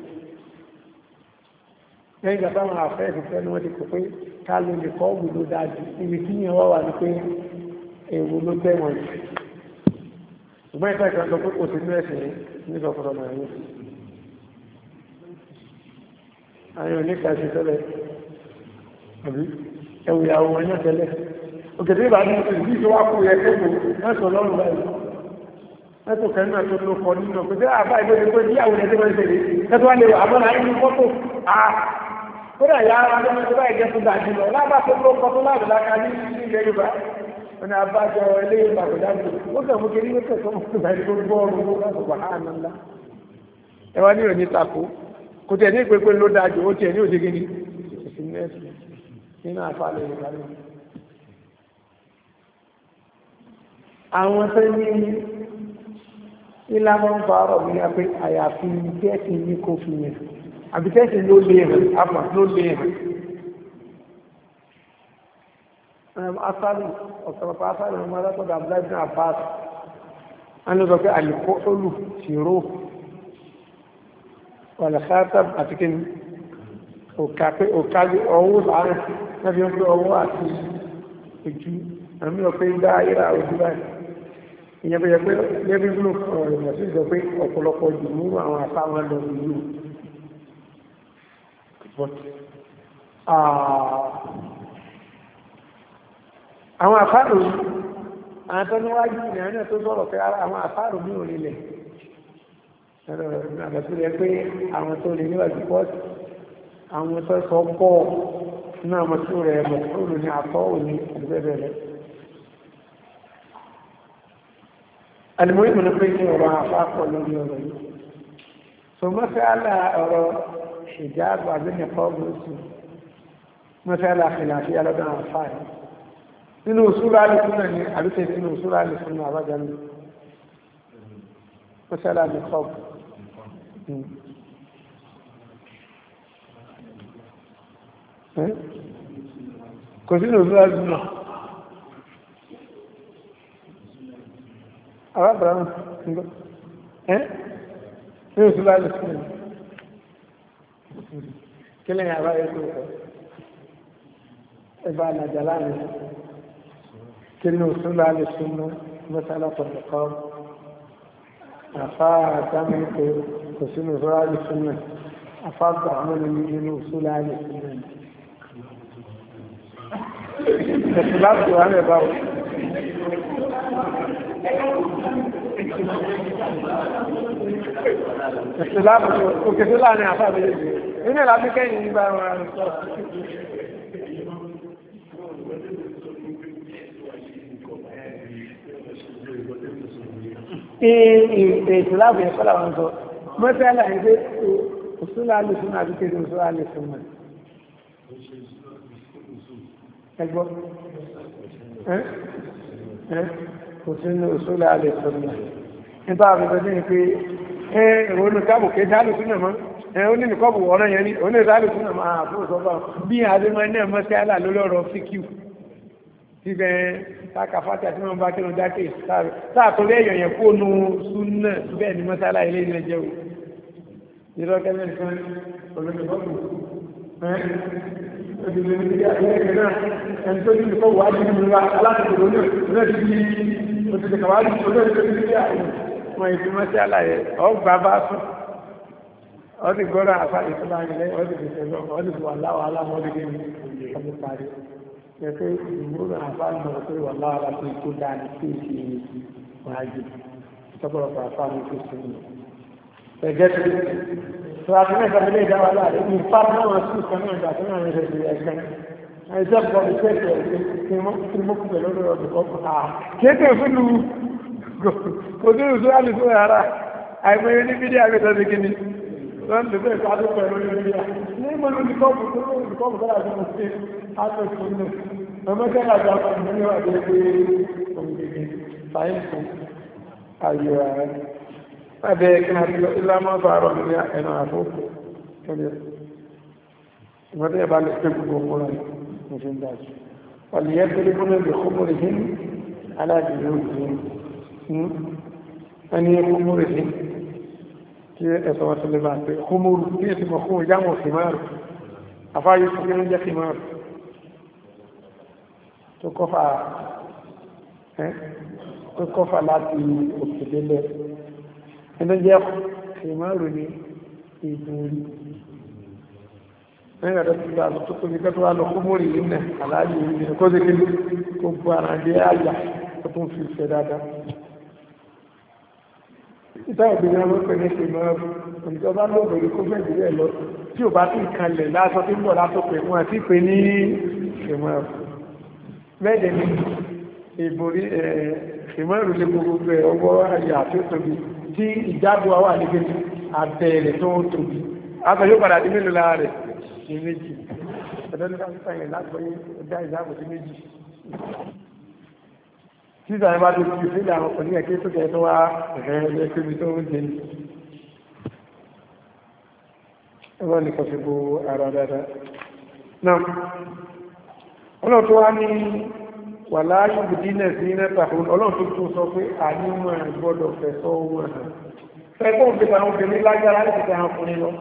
lẹ́yìn ìgbà táwọn àfẹ́ ìfẹ́ ni wọ́n ti kò pé ká ló lè kọ́ ògùn ló dájú ibi tí yẹn wọ́n wà ní pé èwo ló tẹ̀wọ̀n jù ṣùgbọ́n ìfẹ́ ìkan sọ pé kò sí ní ẹ̀sìn ní sọ̀kọ̀rọ̀ náà yẹn àwọn oníkàṣe tẹ́lẹ̀ àbí ẹwù ìyàwó wọn yẹn tẹ́lẹ̀ òkèdè ìbàdí ìdí ìṣòwò àpò yẹ kéèkó mẹ́sàn lọ́rùn báyìí mẹ́tò kẹ́rin náà tó ló kọ nínú òkèdè àbá ìgbésẹ̀ pé bí àwọn ẹ̀dẹ́ máa ń tẹ̀lé kẹ́tọ́ wá lè wà àbọ̀nà ayé ní fọ́tò à kódà yà á rán ẹgbẹ́ báyìí jẹ́ tó dájú lọ lábàá tó ló kọ́ tó láàbù láka ní ilẹ̀ Yorùbá wọn ni abájọ ilé Yorùbá kò dájú ó kàn mú kiri wípé tó mú báyìí tó gbọ́ ọrùn ló bá sọ̀rọ̀ hàn ńlá ẹ wá ní òní tako kò tẹ̀ ní ìpépé ló dájú ó tiẹ̀ ní òṣèké ní ìsìnlẹ̀sì nínú àfàlẹ̀ Yorùbá lọ. àwọn tó ní ìlànà ń fa ọ̀rọ̀ mi pé àyàfi tẹ́sí ní kò fi yẹn àbí tẹ́sí ló lè hàn àpà ló lè hàn. asálù ọ̀sọ̀rọ̀pá asálù ọmọ alákọ̀ọ́dà abúlé náà bá a ń lọ pé àlùkò olù tìró wàlàkátà àti kí ni òkà pé òkà ọwọ́ láàrín láti ń pé ọwọ́ àti ojú àmì ọ̀pẹ́ dá ayéra ojú báyìí ìyẹn bẹ̀rẹ̀ pé lẹ́bí blue ọ̀rọ̀ ìmọ̀ sí ìjọ pé ọ̀pọ̀lọpọ̀ jù mú àwọn àtàwọn lọ ìlú àwọn àfáàrò àwọn tó níwájú ìrìnàjò tó sọ̀rọ̀ pé àwọn àfáàrò ní orílẹ̀ àgbàtúrẹ́ pé àwọn tó lè níwájú pọ́ọ̀tù àwọn tó sọ pọ̀ náà mọ̀tú rẹ̀ mọ̀tú ní àtọ́ òní àdúgbẹ́bẹ̀rẹ̀ alìmọ́ìmọ̀ ní pé ní ọ̀rọ̀ àpapọ̀ lórí ọ̀rọ̀ yìí so mọ́sálà ọ̀rọ̀ ìjáàbù àgbẹ̀nìkọ́ gúúsù mọ́sálà fìlàfí alọ́dún àfáà nínú òṣùlá alìsúnà ní àbíkẹ́ nínú òṣùlá alìsúnà àbájáde mọ́sálà nìkọ́ kò sínú òṣùlá alìsúnà arábìnrin ǹgbọ́ ẹ́ ní òṣùlá alìsúnà kí lẹ́yìn àbáyé tó kọ́ ẹgbà àlàjà láàrin kí ní òṣùlá alìsúnà mọ́sálà pọ̀lọ̀kọ́ àfá àdámi pé kò sínú òṣùlá alìsúnà afá gbà wọn nínú òṣùlá alìsúnà ẹ̀sùn láti wà ní ẹ̀bá ẹ̀sùn láti òkèsí láàrin àfá méjèèjì nínú ìlàbí kẹ́yìn nígbà wọn àrùn sọ ẹ̀sùn láti ẹ̀kọ́ làwọn sọ mọ́tẹ́lá ẹgbẹ́ òṣùlá alìsùn àti kéde òṣùlá alìsùn náà ẹgbọ́ kò sí ní òṣòlá alẹ́ sọ́nà nípa àbẹ̀bẹ̀ ní pé ẹ ìwọ̀n ní káàbù ké dálù sínú mọ́ ẹ ó ní nìkọ́bù ọ̀rọ̀ yẹn ní ó ní dálù sínú mọ́ àfún ìsọ́fà bí àdémọ́ ní ẹ̀mọ́ sí àlà lórí ọ̀rọ̀ fíkíù síbẹ̀ tákàfàtà tí wọ́n bá kí wọ́n jákè sáàtòrí ẹ̀yọ̀ yẹn kó nu súnà bẹ́ẹ̀ ni mọ́sálà ilé ilẹ̀ jẹ́ o ìrọ́kẹ́lẹ́ nìkan olóògbé ẹni tó ní ìfọ́ wà ní ìlú alátìkò lónìí ti di òtìtì kàwàrí olóòtú ní wọ́n ìfì mọ́ sí àlàyé ọgbà bá fún ọdí gọ́rọ̀ àfá ìfúnlá ilẹ̀ ọdí ìfẹ́lọ́ ọdí wà láwọ̀ alámọ́dé ní ọdún parí ẹ̀fẹ́ ìgbóhùn àfá ìmọ̀ pé wà láwọ̀ alámọ́dé tó dáa ní sí ìfì wájú tọ́pọ̀lọpọ̀ àfá ní kò sí ẹ̀jẹ̀ tó tó a ti mẹ́ta ilé ìdáwà láàrin ní fáwọn náà sí ìkan náà ìgbà tó náà rẹ̀ rẹ̀ ẹ̀gbẹ́ ẹ̀jẹ̀ bọ̀ ìṣẹ́kẹ̀ kí mo kú pẹ̀lú ọdún kọ́kọ́ à kéèké fún lu kò sí ìṣú àlè fún ara àìmọye ní bídí àgbẹ̀tọ̀ sí kíni wọ́n ti bẹ́ẹ̀ ká tó pẹ̀lú ní bídí ní mo lù ní kọ́ọ̀bù tó lù ní kọ́ọ̀bù kọ́lá tó mo ṣe àtọ̀ ìṣúnú ọmọ kẹ́lá àjọ akọ̀mọ̀ ní wà dé pé òǹdèdè sáyẹ́ǹsì ayò ààrẹ lábẹ́ ẹ̀kẹ́ àti ìlàmọ́ fàárọ̀ ní ẹ̀nà àfókò ẹgbẹ́ ìgbọ́dẹ̀ ẹ̀bá lè pé gbogbo múra ní fi ń dájú ọ̀lẹ́yẹ́ tó lé fún ẹgbẹ̀ kúmùrì hìn aláàjìlẹ̀ òjì ẹni kúmùrì hìn kí ẹ̀sọ́ wọn tó lè bá pé kúmùrù bí èsì mọ̀ fún ìjámọ̀ fìmáàrù afáyé fún ẹni jẹ́ fìmáàrù tó kọfà ẹ́ tó kọfà láti òkèdélẹ̀ ẹni jẹ́ fìmáàrù ní ìbòrí ẹ̀yìn àti ìgbà tó tó ní kẹ́tọ́ wà lọ kó mórí yìí nẹ̀ aláàjì yìí nẹ̀ kó dékè kó bu ara jẹ́ àyà tó tún fi fẹ́ dáadáa. ìta ìgbìyànjú àwọn pẹ̀lú ẹ̀sìn máa ń ìjọba lóògbé kó fẹ́ ìdílé lọ tí ò bá tún ìkànlẹ̀ lásán tí ń bọ̀ látòpẹ̀ wọn àti pé ní ìmọ̀ mẹ́ẹ̀dẹ̀ ni ìborí ìmọ̀ ìrùlé gbogbo ẹ̀ ọwọ́ àyà tó tóbi tí ìjábọ̀ àwọn àlejò àbẹ̀rẹ̀ tó tóbi àgbẹ̀ yóò padà dé mélòó lára rẹ̀ ní méjì ọ̀dọ́ ní káfíńtà yẹn lágbọ́yé ọjà ìjábọ̀ sí méjì tí ìsàlẹ̀ bá tó ti sílẹ̀ àwọn ọkọ̀ ní ẹ̀kẹ́ tó kẹ́ tó wá ẹ̀rẹ́ tóbi tó ń jẹ ẹgbọ́n ní kọfí bó ara dáadáa náà ọlọ́run tó wá ní wà láàyè bùdínẹ̀ sí nẹ́ta fún ọlọ́run tó tún sọ pé àníwọ̀n gbọ́dọ̀ fẹ́ sọ owó ẹ̀hàn fẹ́ kó ń fi àwọn obìnrin lágbára láti fi àwọn ọkùnrin lọ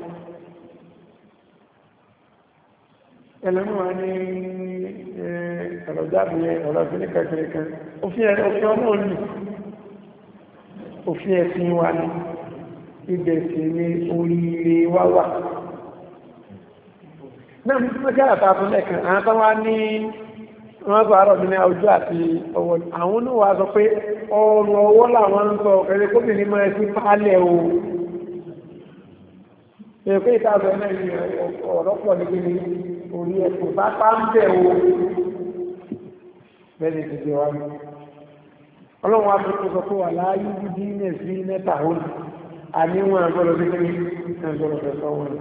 ẹlẹ́nu wa ní ọ̀rọ̀jáde ọ̀rọ̀ ìfẹ́lẹ́ kẹkẹrẹ kan òfin òfin ọmọ òní òfin ẹ̀sìn wa ní ibẹ̀ sí ní oríire wá wà náà ní tí jára ta fún lẹ́kan àwọn tó wá ní wọ́n sọ àárọ̀ ní ojú àti ọwọ́ àwọn náà wá sọ pé ọrùn ọwọ́ làwọn ń sọ ẹ̀rẹ́ kóbìnrin mọ́ ẹ̀sìn pálẹ̀ o èrò pé ìtàbẹ̀ náà ní ọ̀rọ̀ pọ̀ ní kí ni orí ẹ̀kọ́ bá bá ń bẹ̀ o bẹ́ẹ̀ ti di wa ní ọlọ́run wa tó sọ pé wà láàyè bíbí ní ẹ̀sí mẹ́ta òun àníwọ̀n àgbọ̀dọ̀ bí kí ní àgbọ̀dọ̀ fẹ́ sọ wọn.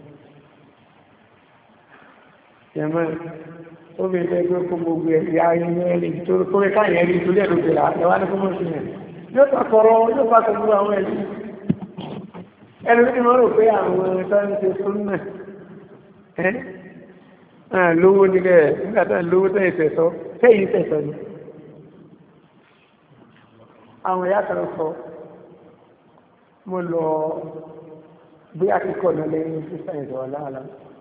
yẹmọ ó fi fẹ́ gbé kó gbogbo ẹ̀yà inú ẹ̀rí tó kó ká yẹn rí torí ẹ̀rọ gbèrà ẹ̀wá ní kó mọ̀ sí yẹn yóò pàkọrọ yóò pàkọrọ àwọn ẹ̀rí ẹni tí wọ́n rò pé àwọn ẹ̀tọ́ ń ṣe fún náà lówó nílẹ̀ nígbàtà lówó tẹ́ ìfẹ̀sọ́ tẹ́yìn ìfẹ̀sọ́ ni àwọn ìyá kan sọ mo lọ bí akíkọ̀ náà lẹ́yìn sísá ìjọ aláàlá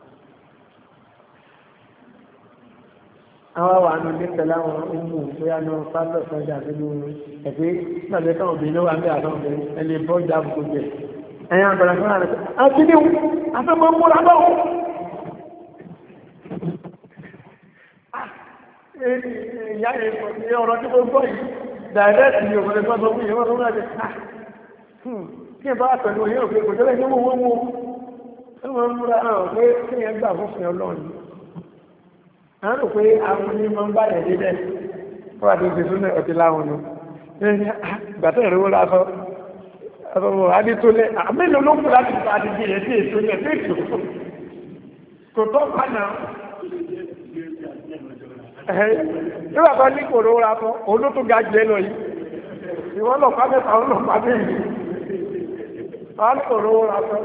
àwọn àwọn àmì ní pẹ̀lú àwọn ohun bóyá náà pálọ̀ sọ́jà nínú ẹ̀gbẹ́ náà káwọn obìnrin ló wà ní àwọn obìnrin ẹni bọ́jà gbogbo ẹ̀ ẹ̀yìn àgbàrá fún àrẹ àti ní afẹ́mọ́ múra báwọn ìyá ẹ̀ ọ̀rọ̀ tí ó gbọ́ yìí dàrẹ́tì ni òmìnir gbọ́dọ̀ fún ìyẹn wọ́n rẹ̀ kí ẹ bá pẹ̀lú òyìn òfin kò tẹ́lẹ̀ ní wọ́n mú ẹwọ́n múra hàn pé kí ẹ gbà fún fún ọlọ́run a ń rò pé àwọn onímọ̀ ń bá yẹ̀ dé bẹ́ẹ̀ fún àti ìgbésùn náà ọtí láwọn nù gbàtọ́ ìrówó lásọ ọ̀rọ̀ adé tó lẹ́ àmẹ́lò ló kú láti fà àti jẹ́ ẹ̀sí èso ní ẹ̀fẹ́ ètò kò tọ́ pàánà nígbà tó ní kò rówó lásọ òun ló tó ga jù ẹ lọ yìí ìwọ́n lọ pàmẹ́ àwọn lọ pàmẹ́ yìí wọ́n kò rówó lásọ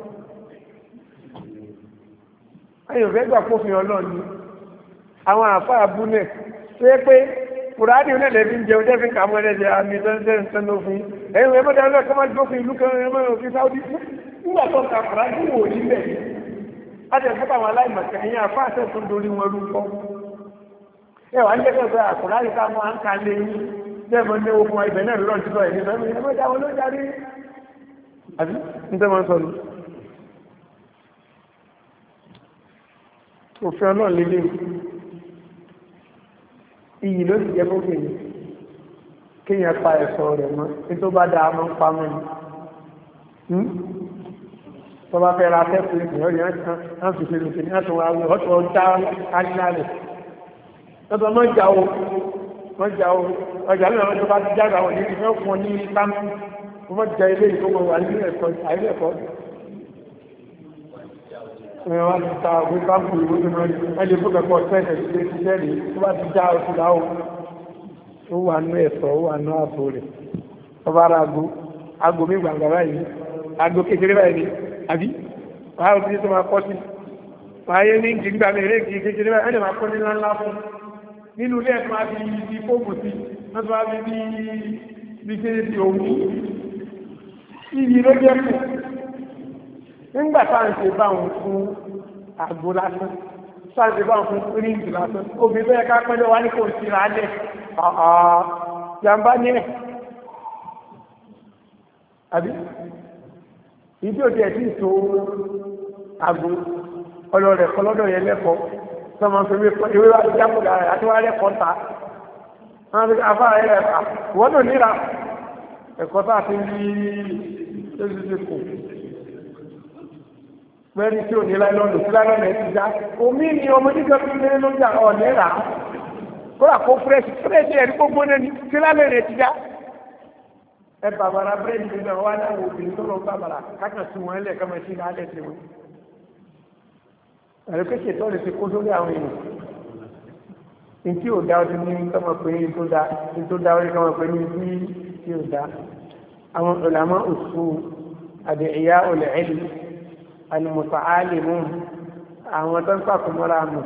ẹ̀yìn fẹ́ gbà fófin ọlọ́ọ̀ni àwọn àfá abúlẹ̀ tó yẹ pé kùrádìí onílẹ̀ fi ń jẹun jẹ́ fi ń kàmọ́ ẹ̀rẹ́ àmì tẹ́ntẹ́ntẹ́n lófin ẹ̀yìn ẹ̀mọ́dé ọlọ́ọ̀kọ́ máa gbófin ìlú kan ẹ̀mọ́ òfin Sáúdí nígbà tó ka kùrádìí wò nílẹ̀ láti ẹ̀fọ́ àwọn aláìmọ̀kẹ́ ẹ̀yìn àfá àṣẹ tó ń dorí wọn rúkọ ẹ wà ń jẹ́ pẹ̀lú àkùrádìí ká mọ́ à ń ka lé jẹ́mọ́ ní okun ibẹ̀ náà lọ́ọ̀ ti sọ ẹ̀ nígbà ẹ̀mọ́dé àwọn olóòjárí àbí ń tẹ́ máa ń sọ ní òfin ọlọ́ọ̀ lélẹ̀ iyì ló ti jẹ́ fókè ní kíyàn pa ẹ̀sọ́ rẹ̀ mọ́ ní tó bá dáa mọ́ pamọ́ ní tó bá fẹ́ ra fẹ́kù ìgbìyàn rí wọ́n fi ṣe lùkì ní àtúnwà àwọn ọ̀tọ̀ ọjà ánìyàlẹ̀ lọ́tọ̀ mọ́ jà o mọ́ jà o ọjà lónà wọn tó bá ti jáde àwọn ìdíje fẹ́ fún ọ ní sámú wọ́n jẹ ilé ìfowópamọ́ wà ní ẹ̀kọ́ àìlẹ́kọ́ ẹ̀rọ wá ti ta òwe báńkù ìwé tó mọ́ ẹni fún kẹ́kọ̀ọ́ tẹ́ẹ̀tẹ̀ sí ilé ṣiṣẹ́ rí tó bá ti já oṣù láwọ̀ ó wà ní ẹ̀sọ́ ó wà ní ààbò rẹ̀ ọba ara ago ago mi gbàgbà báyìí ago kékeré báyìí àbí wàá ó ti tó máa kọ́ sí wàá yé ní ìgbà mi eré kékeré báyìí ẹni máa kọ́ ní ńláńlá fún nínú ilé ẹ̀fọn àti ibi fóògùn sí wọ́n tó wá bí bí bí kéde ti òun ibi ló jẹ́ kù nígbà tá à ń ṣe báwọn fún àgbo lásán tá à ń ṣe báwọn fún ríǹgì lásán obìnrin bẹ́ẹ̀ ká pẹ́lẹ́ wá ní kò sí ra lẹ̀ jàǹbá ní ẹ̀ àbí ìdí òde ẹ̀dí ìtò àgbo ọlọ́rẹ̀ kọlọ́dọ̀ yẹn lẹ́kọ̀ọ́ sọmọ fún ewé wá ti jápò dára àti wá lẹ́kọ̀ọ́ ta wọ́n ti afá rẹ̀ rẹ̀ fà wọ́n náà níra ẹ̀kọ́ tá a ti ń rí lóṣìṣẹ́ kù mẹ́rin tí ò ní láìlọ́nù tí láìlọ́nù ẹ̀ ti já omi ni ọmọ nígbà tó lé lójà ọ̀nẹ́ rà kódà kó fúrẹ́ṣì fúrẹ́ṣì ẹ̀rí gbogbo náà ni tí láìlọ́nù ẹ̀ ti já ẹ bàbàrà bírèdì nígbà wà náà obìnrin tó lọ bàbàrà kákan sí wọn lẹ̀ kọ́mọ sí lálẹ́ sí wọn ẹ̀rí pé ṣètò lè fi kó sórí àwọn èèyàn ní tí ò dá ọdún ní kọ́mọ pé ní tó dá ní tó dá orí kọ́mọ pé ní tí ò dá àwọn ulama usul àdìyà olè ẹ̀lì alìmùtàálìmùn àwọn tó ń pàkùnmọ́ra mù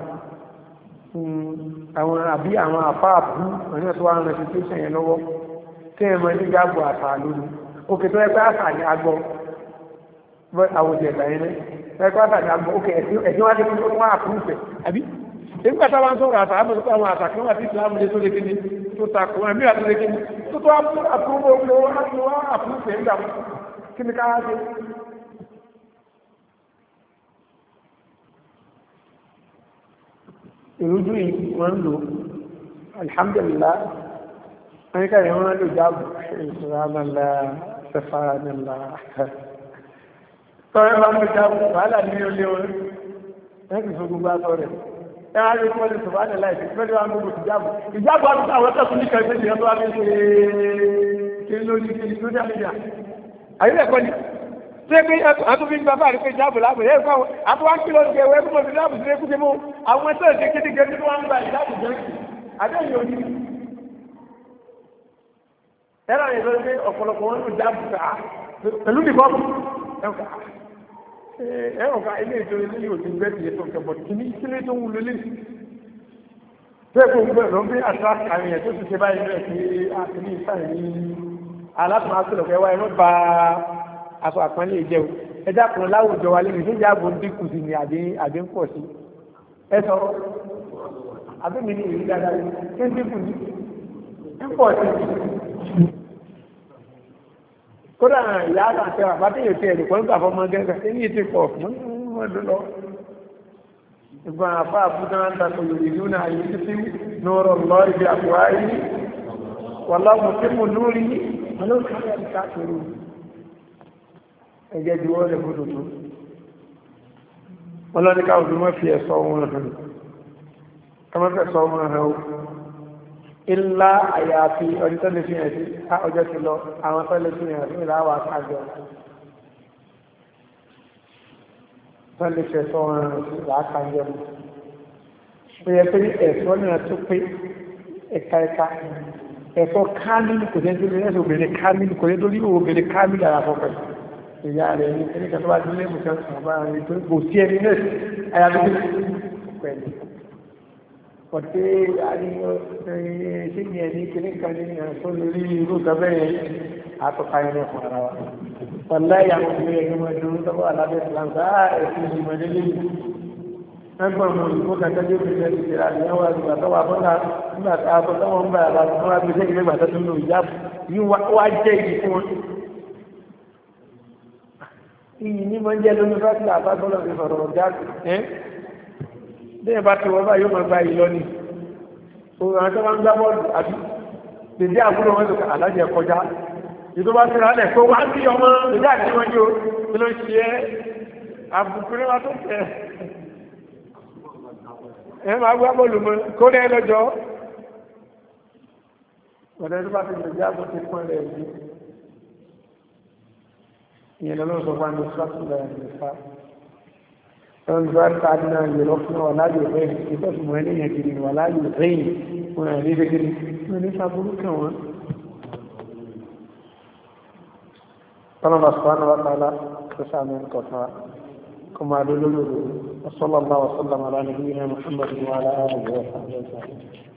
àwọn àbí àwọn àfáàbù ọ̀nà tó wà ń rẹ̀ tó ṣẹ̀yẹ̀ lọ́wọ́ tí ẹmọ ní gbàgbọ́ àṣà lónìí òkè tó ẹgbẹ́ àṣà ní agbọ́ àwòjẹ̀ ìgbàyẹn ẹgbẹ́ àṣà ní agbọ́ òkè ẹ̀sìn wájú tó wá àpúrúfẹ̀ àbí nígbà táwa ń sọ̀rọ̀ àṣà àmọ́ àwọn àṣà kan wà sí ìsìlámù lé tó lé kíní tó takò wọn bí àtúndé kíní tó tó àpúrúfẹ̀ nígbà kíní ká wá sí ìrújú yìí wọ́n ń lò alhamdulillah wọ́n ká ìwọ́n lò jáàbù ìṣúránàlá sẹfàánàlá tọ́rẹ bá ń lò jáàbù wàhálà ní olé orí ẹ̀kì fún gbogbo àtọ́ rẹ̀ ẹwà rí fún ọdún sẹfàánàlá ìfẹ́lẹ́ wọn gbogbo ìjáàbù ìjáàbù àti àwọn tẹ́kùn ní kẹfẹ́ ìyẹn tó wá fi ṣe kiri lórí kiri lórí àmìjà àyílẹ̀kọ́ ni tí pé àtúnfí gba bá rí pé jáàbù láàbù yẹ́ ìfọ́ àtúwá ń kílọ̀ ní ẹwẹ́ fún ọdún jáàbù sí ẹkú tí mú àwọn ẹ̀sẹ̀ ìṣẹ́ kéde gẹ́gẹ́ tó wá ń gba ìjáàbù jẹ́ àdéhùn òní ẹ̀rọ yẹn lórí pé ọ̀pọ̀lọpọ̀ wọn ló jáàbù ká pẹ̀lú nìkan ẹ̀rọ ká ilé ìjọ ilé yóò ti gbẹ́ tiẹ̀ tó kẹ̀bọ̀ kìíní kílé tó wù lólè bẹ́ẹ̀ kó gbẹ́ lọ bí àṣà àmì ẹ̀ tó ti ṣe báyìí rẹ̀ pé àtìní ìsáyẹ̀ ní alátùmọ̀ àtúnlọ̀kẹ́ wáyé wọ́n ba aṣọ àpọ́nlé ìjẹun ẹjá kan láwùjọ wa lẹ́nu ìṣẹ́jà ààbò ń dínkù sí ni àbí ń pọ̀ sí ẹ sọ̀rọ̀ àbẹ́mi ní èyí dáadáa ṣé ń dínkù ní ń pọ̀ sí kódà ìyá àti àbátẹ́yẹ tí ẹ̀rù pọ̀ nígbà fọmọ gẹ́gẹ́ ṣé ní ètò ìpọ̀ wọ́n ló lọ ìgbà àfa àbúdá ń ta kòlò ìlú náà yìí títí nọ́ọ̀rọ̀ lọ ibi àbúrá yìí wàlá mùsùlùmù lórí ọlọ́kàrí àti káàkiri ẹgẹ́ ju wọ́n lè fótó tó wọ́n lọ́ní káwọn tó mọ́ fi ẹ̀sọ́ wọn hàn kọmọ́ fẹ́ sọ wọn hàn ó ilá àyàfi ọdún tó lè fi hàn sí ọjọ́ ti lọ àwọn tó lè fi hàn sí ìlàwà kájọ tó lè fẹ́ sọ wọn hàn sí ìlàkájọ ó yẹ pé ẹ̀sọ́ náà tó pé ẹ̀ka ẹ̀ka ẹ̀sọ́ kámílì kò tẹ́ tó lè ẹ̀sọ́ obìnrin kámílì kò tẹ́ tó lè obìnrin kámílì àràfọ́fẹ́ ìyá rẹ̀ ní kíníkà tó bá dín lé mùsùn àbá rẹ̀ tó kò sí ẹni náà ayábí pẹ̀lú ọ̀tẹ́ àríyàn ṣe ní ẹni kíníkà ní àṣọ lórí irú gabẹ́ àtọ́ka ẹni fún ara wa ọ̀lá ìyàwó ilé ẹni wọn dúró tọ́wọ́ alábẹ́ ìlànà ẹ̀sìn ìmọ̀lélé ẹgbọ́n mọ̀ ìgbó kàtàkì ìpínlẹ̀ ìṣẹ̀lẹ̀ àríyànwó àgbà tọ́wọ́ abọ́lá nígbà tí a tọ́ tọ́wọ́ ń bá ara wọn wá gbé sẹ́yìn nígbà tó ń lò ìjáàbù yìí wá jẹ́ ìdí fún wọn iyì ní mọ́ jẹ́ lónìí fásitì àbábọ́lọ̀ fi sọ̀rọ̀ ọ̀gá ẹ́ bẹ́ẹ̀ bá ti wọ́n bá yóò máa gba yìí lọ ní òun àwọn tó máa ń gbá bọ́ọ̀lù àbí dèdé àbúrò wọn lò alájẹ kọjá ìtò bá ti rálẹ̀ tó wá sí ọmọ dèdé àti wọn yóò tí ló ṣe ẹ́ àbùkù ní wa tó tẹ̀ ẹ máa gbá bọ́ọ̀lù mọ́ kó rẹ́ lọ́jọ́ ọ̀dẹ́ tó bá ti lè jábọ̀ ti pọ́n rẹ̀ yìí ìyẹn lọ́wọ́ sọ fún àmì sọ́kùnrin ẹ̀mí fa ẹ̀rùn bá káàdì náà yẹ lọ fún ọ̀lá yóò rẹ̀ ìtọ́sùnmọ̀ ẹlẹ́yìn kiri wà láyò rẹ̀yìn wọn rí gẹ́gẹ́rẹ́ wọn ní sàbúrú kàn wọ́n طلب سبحانه وتعالى تسعة من كفاء كما دلوله وصلى الله وسلم على نبينا محمد وعلى آله وصحبه وسلم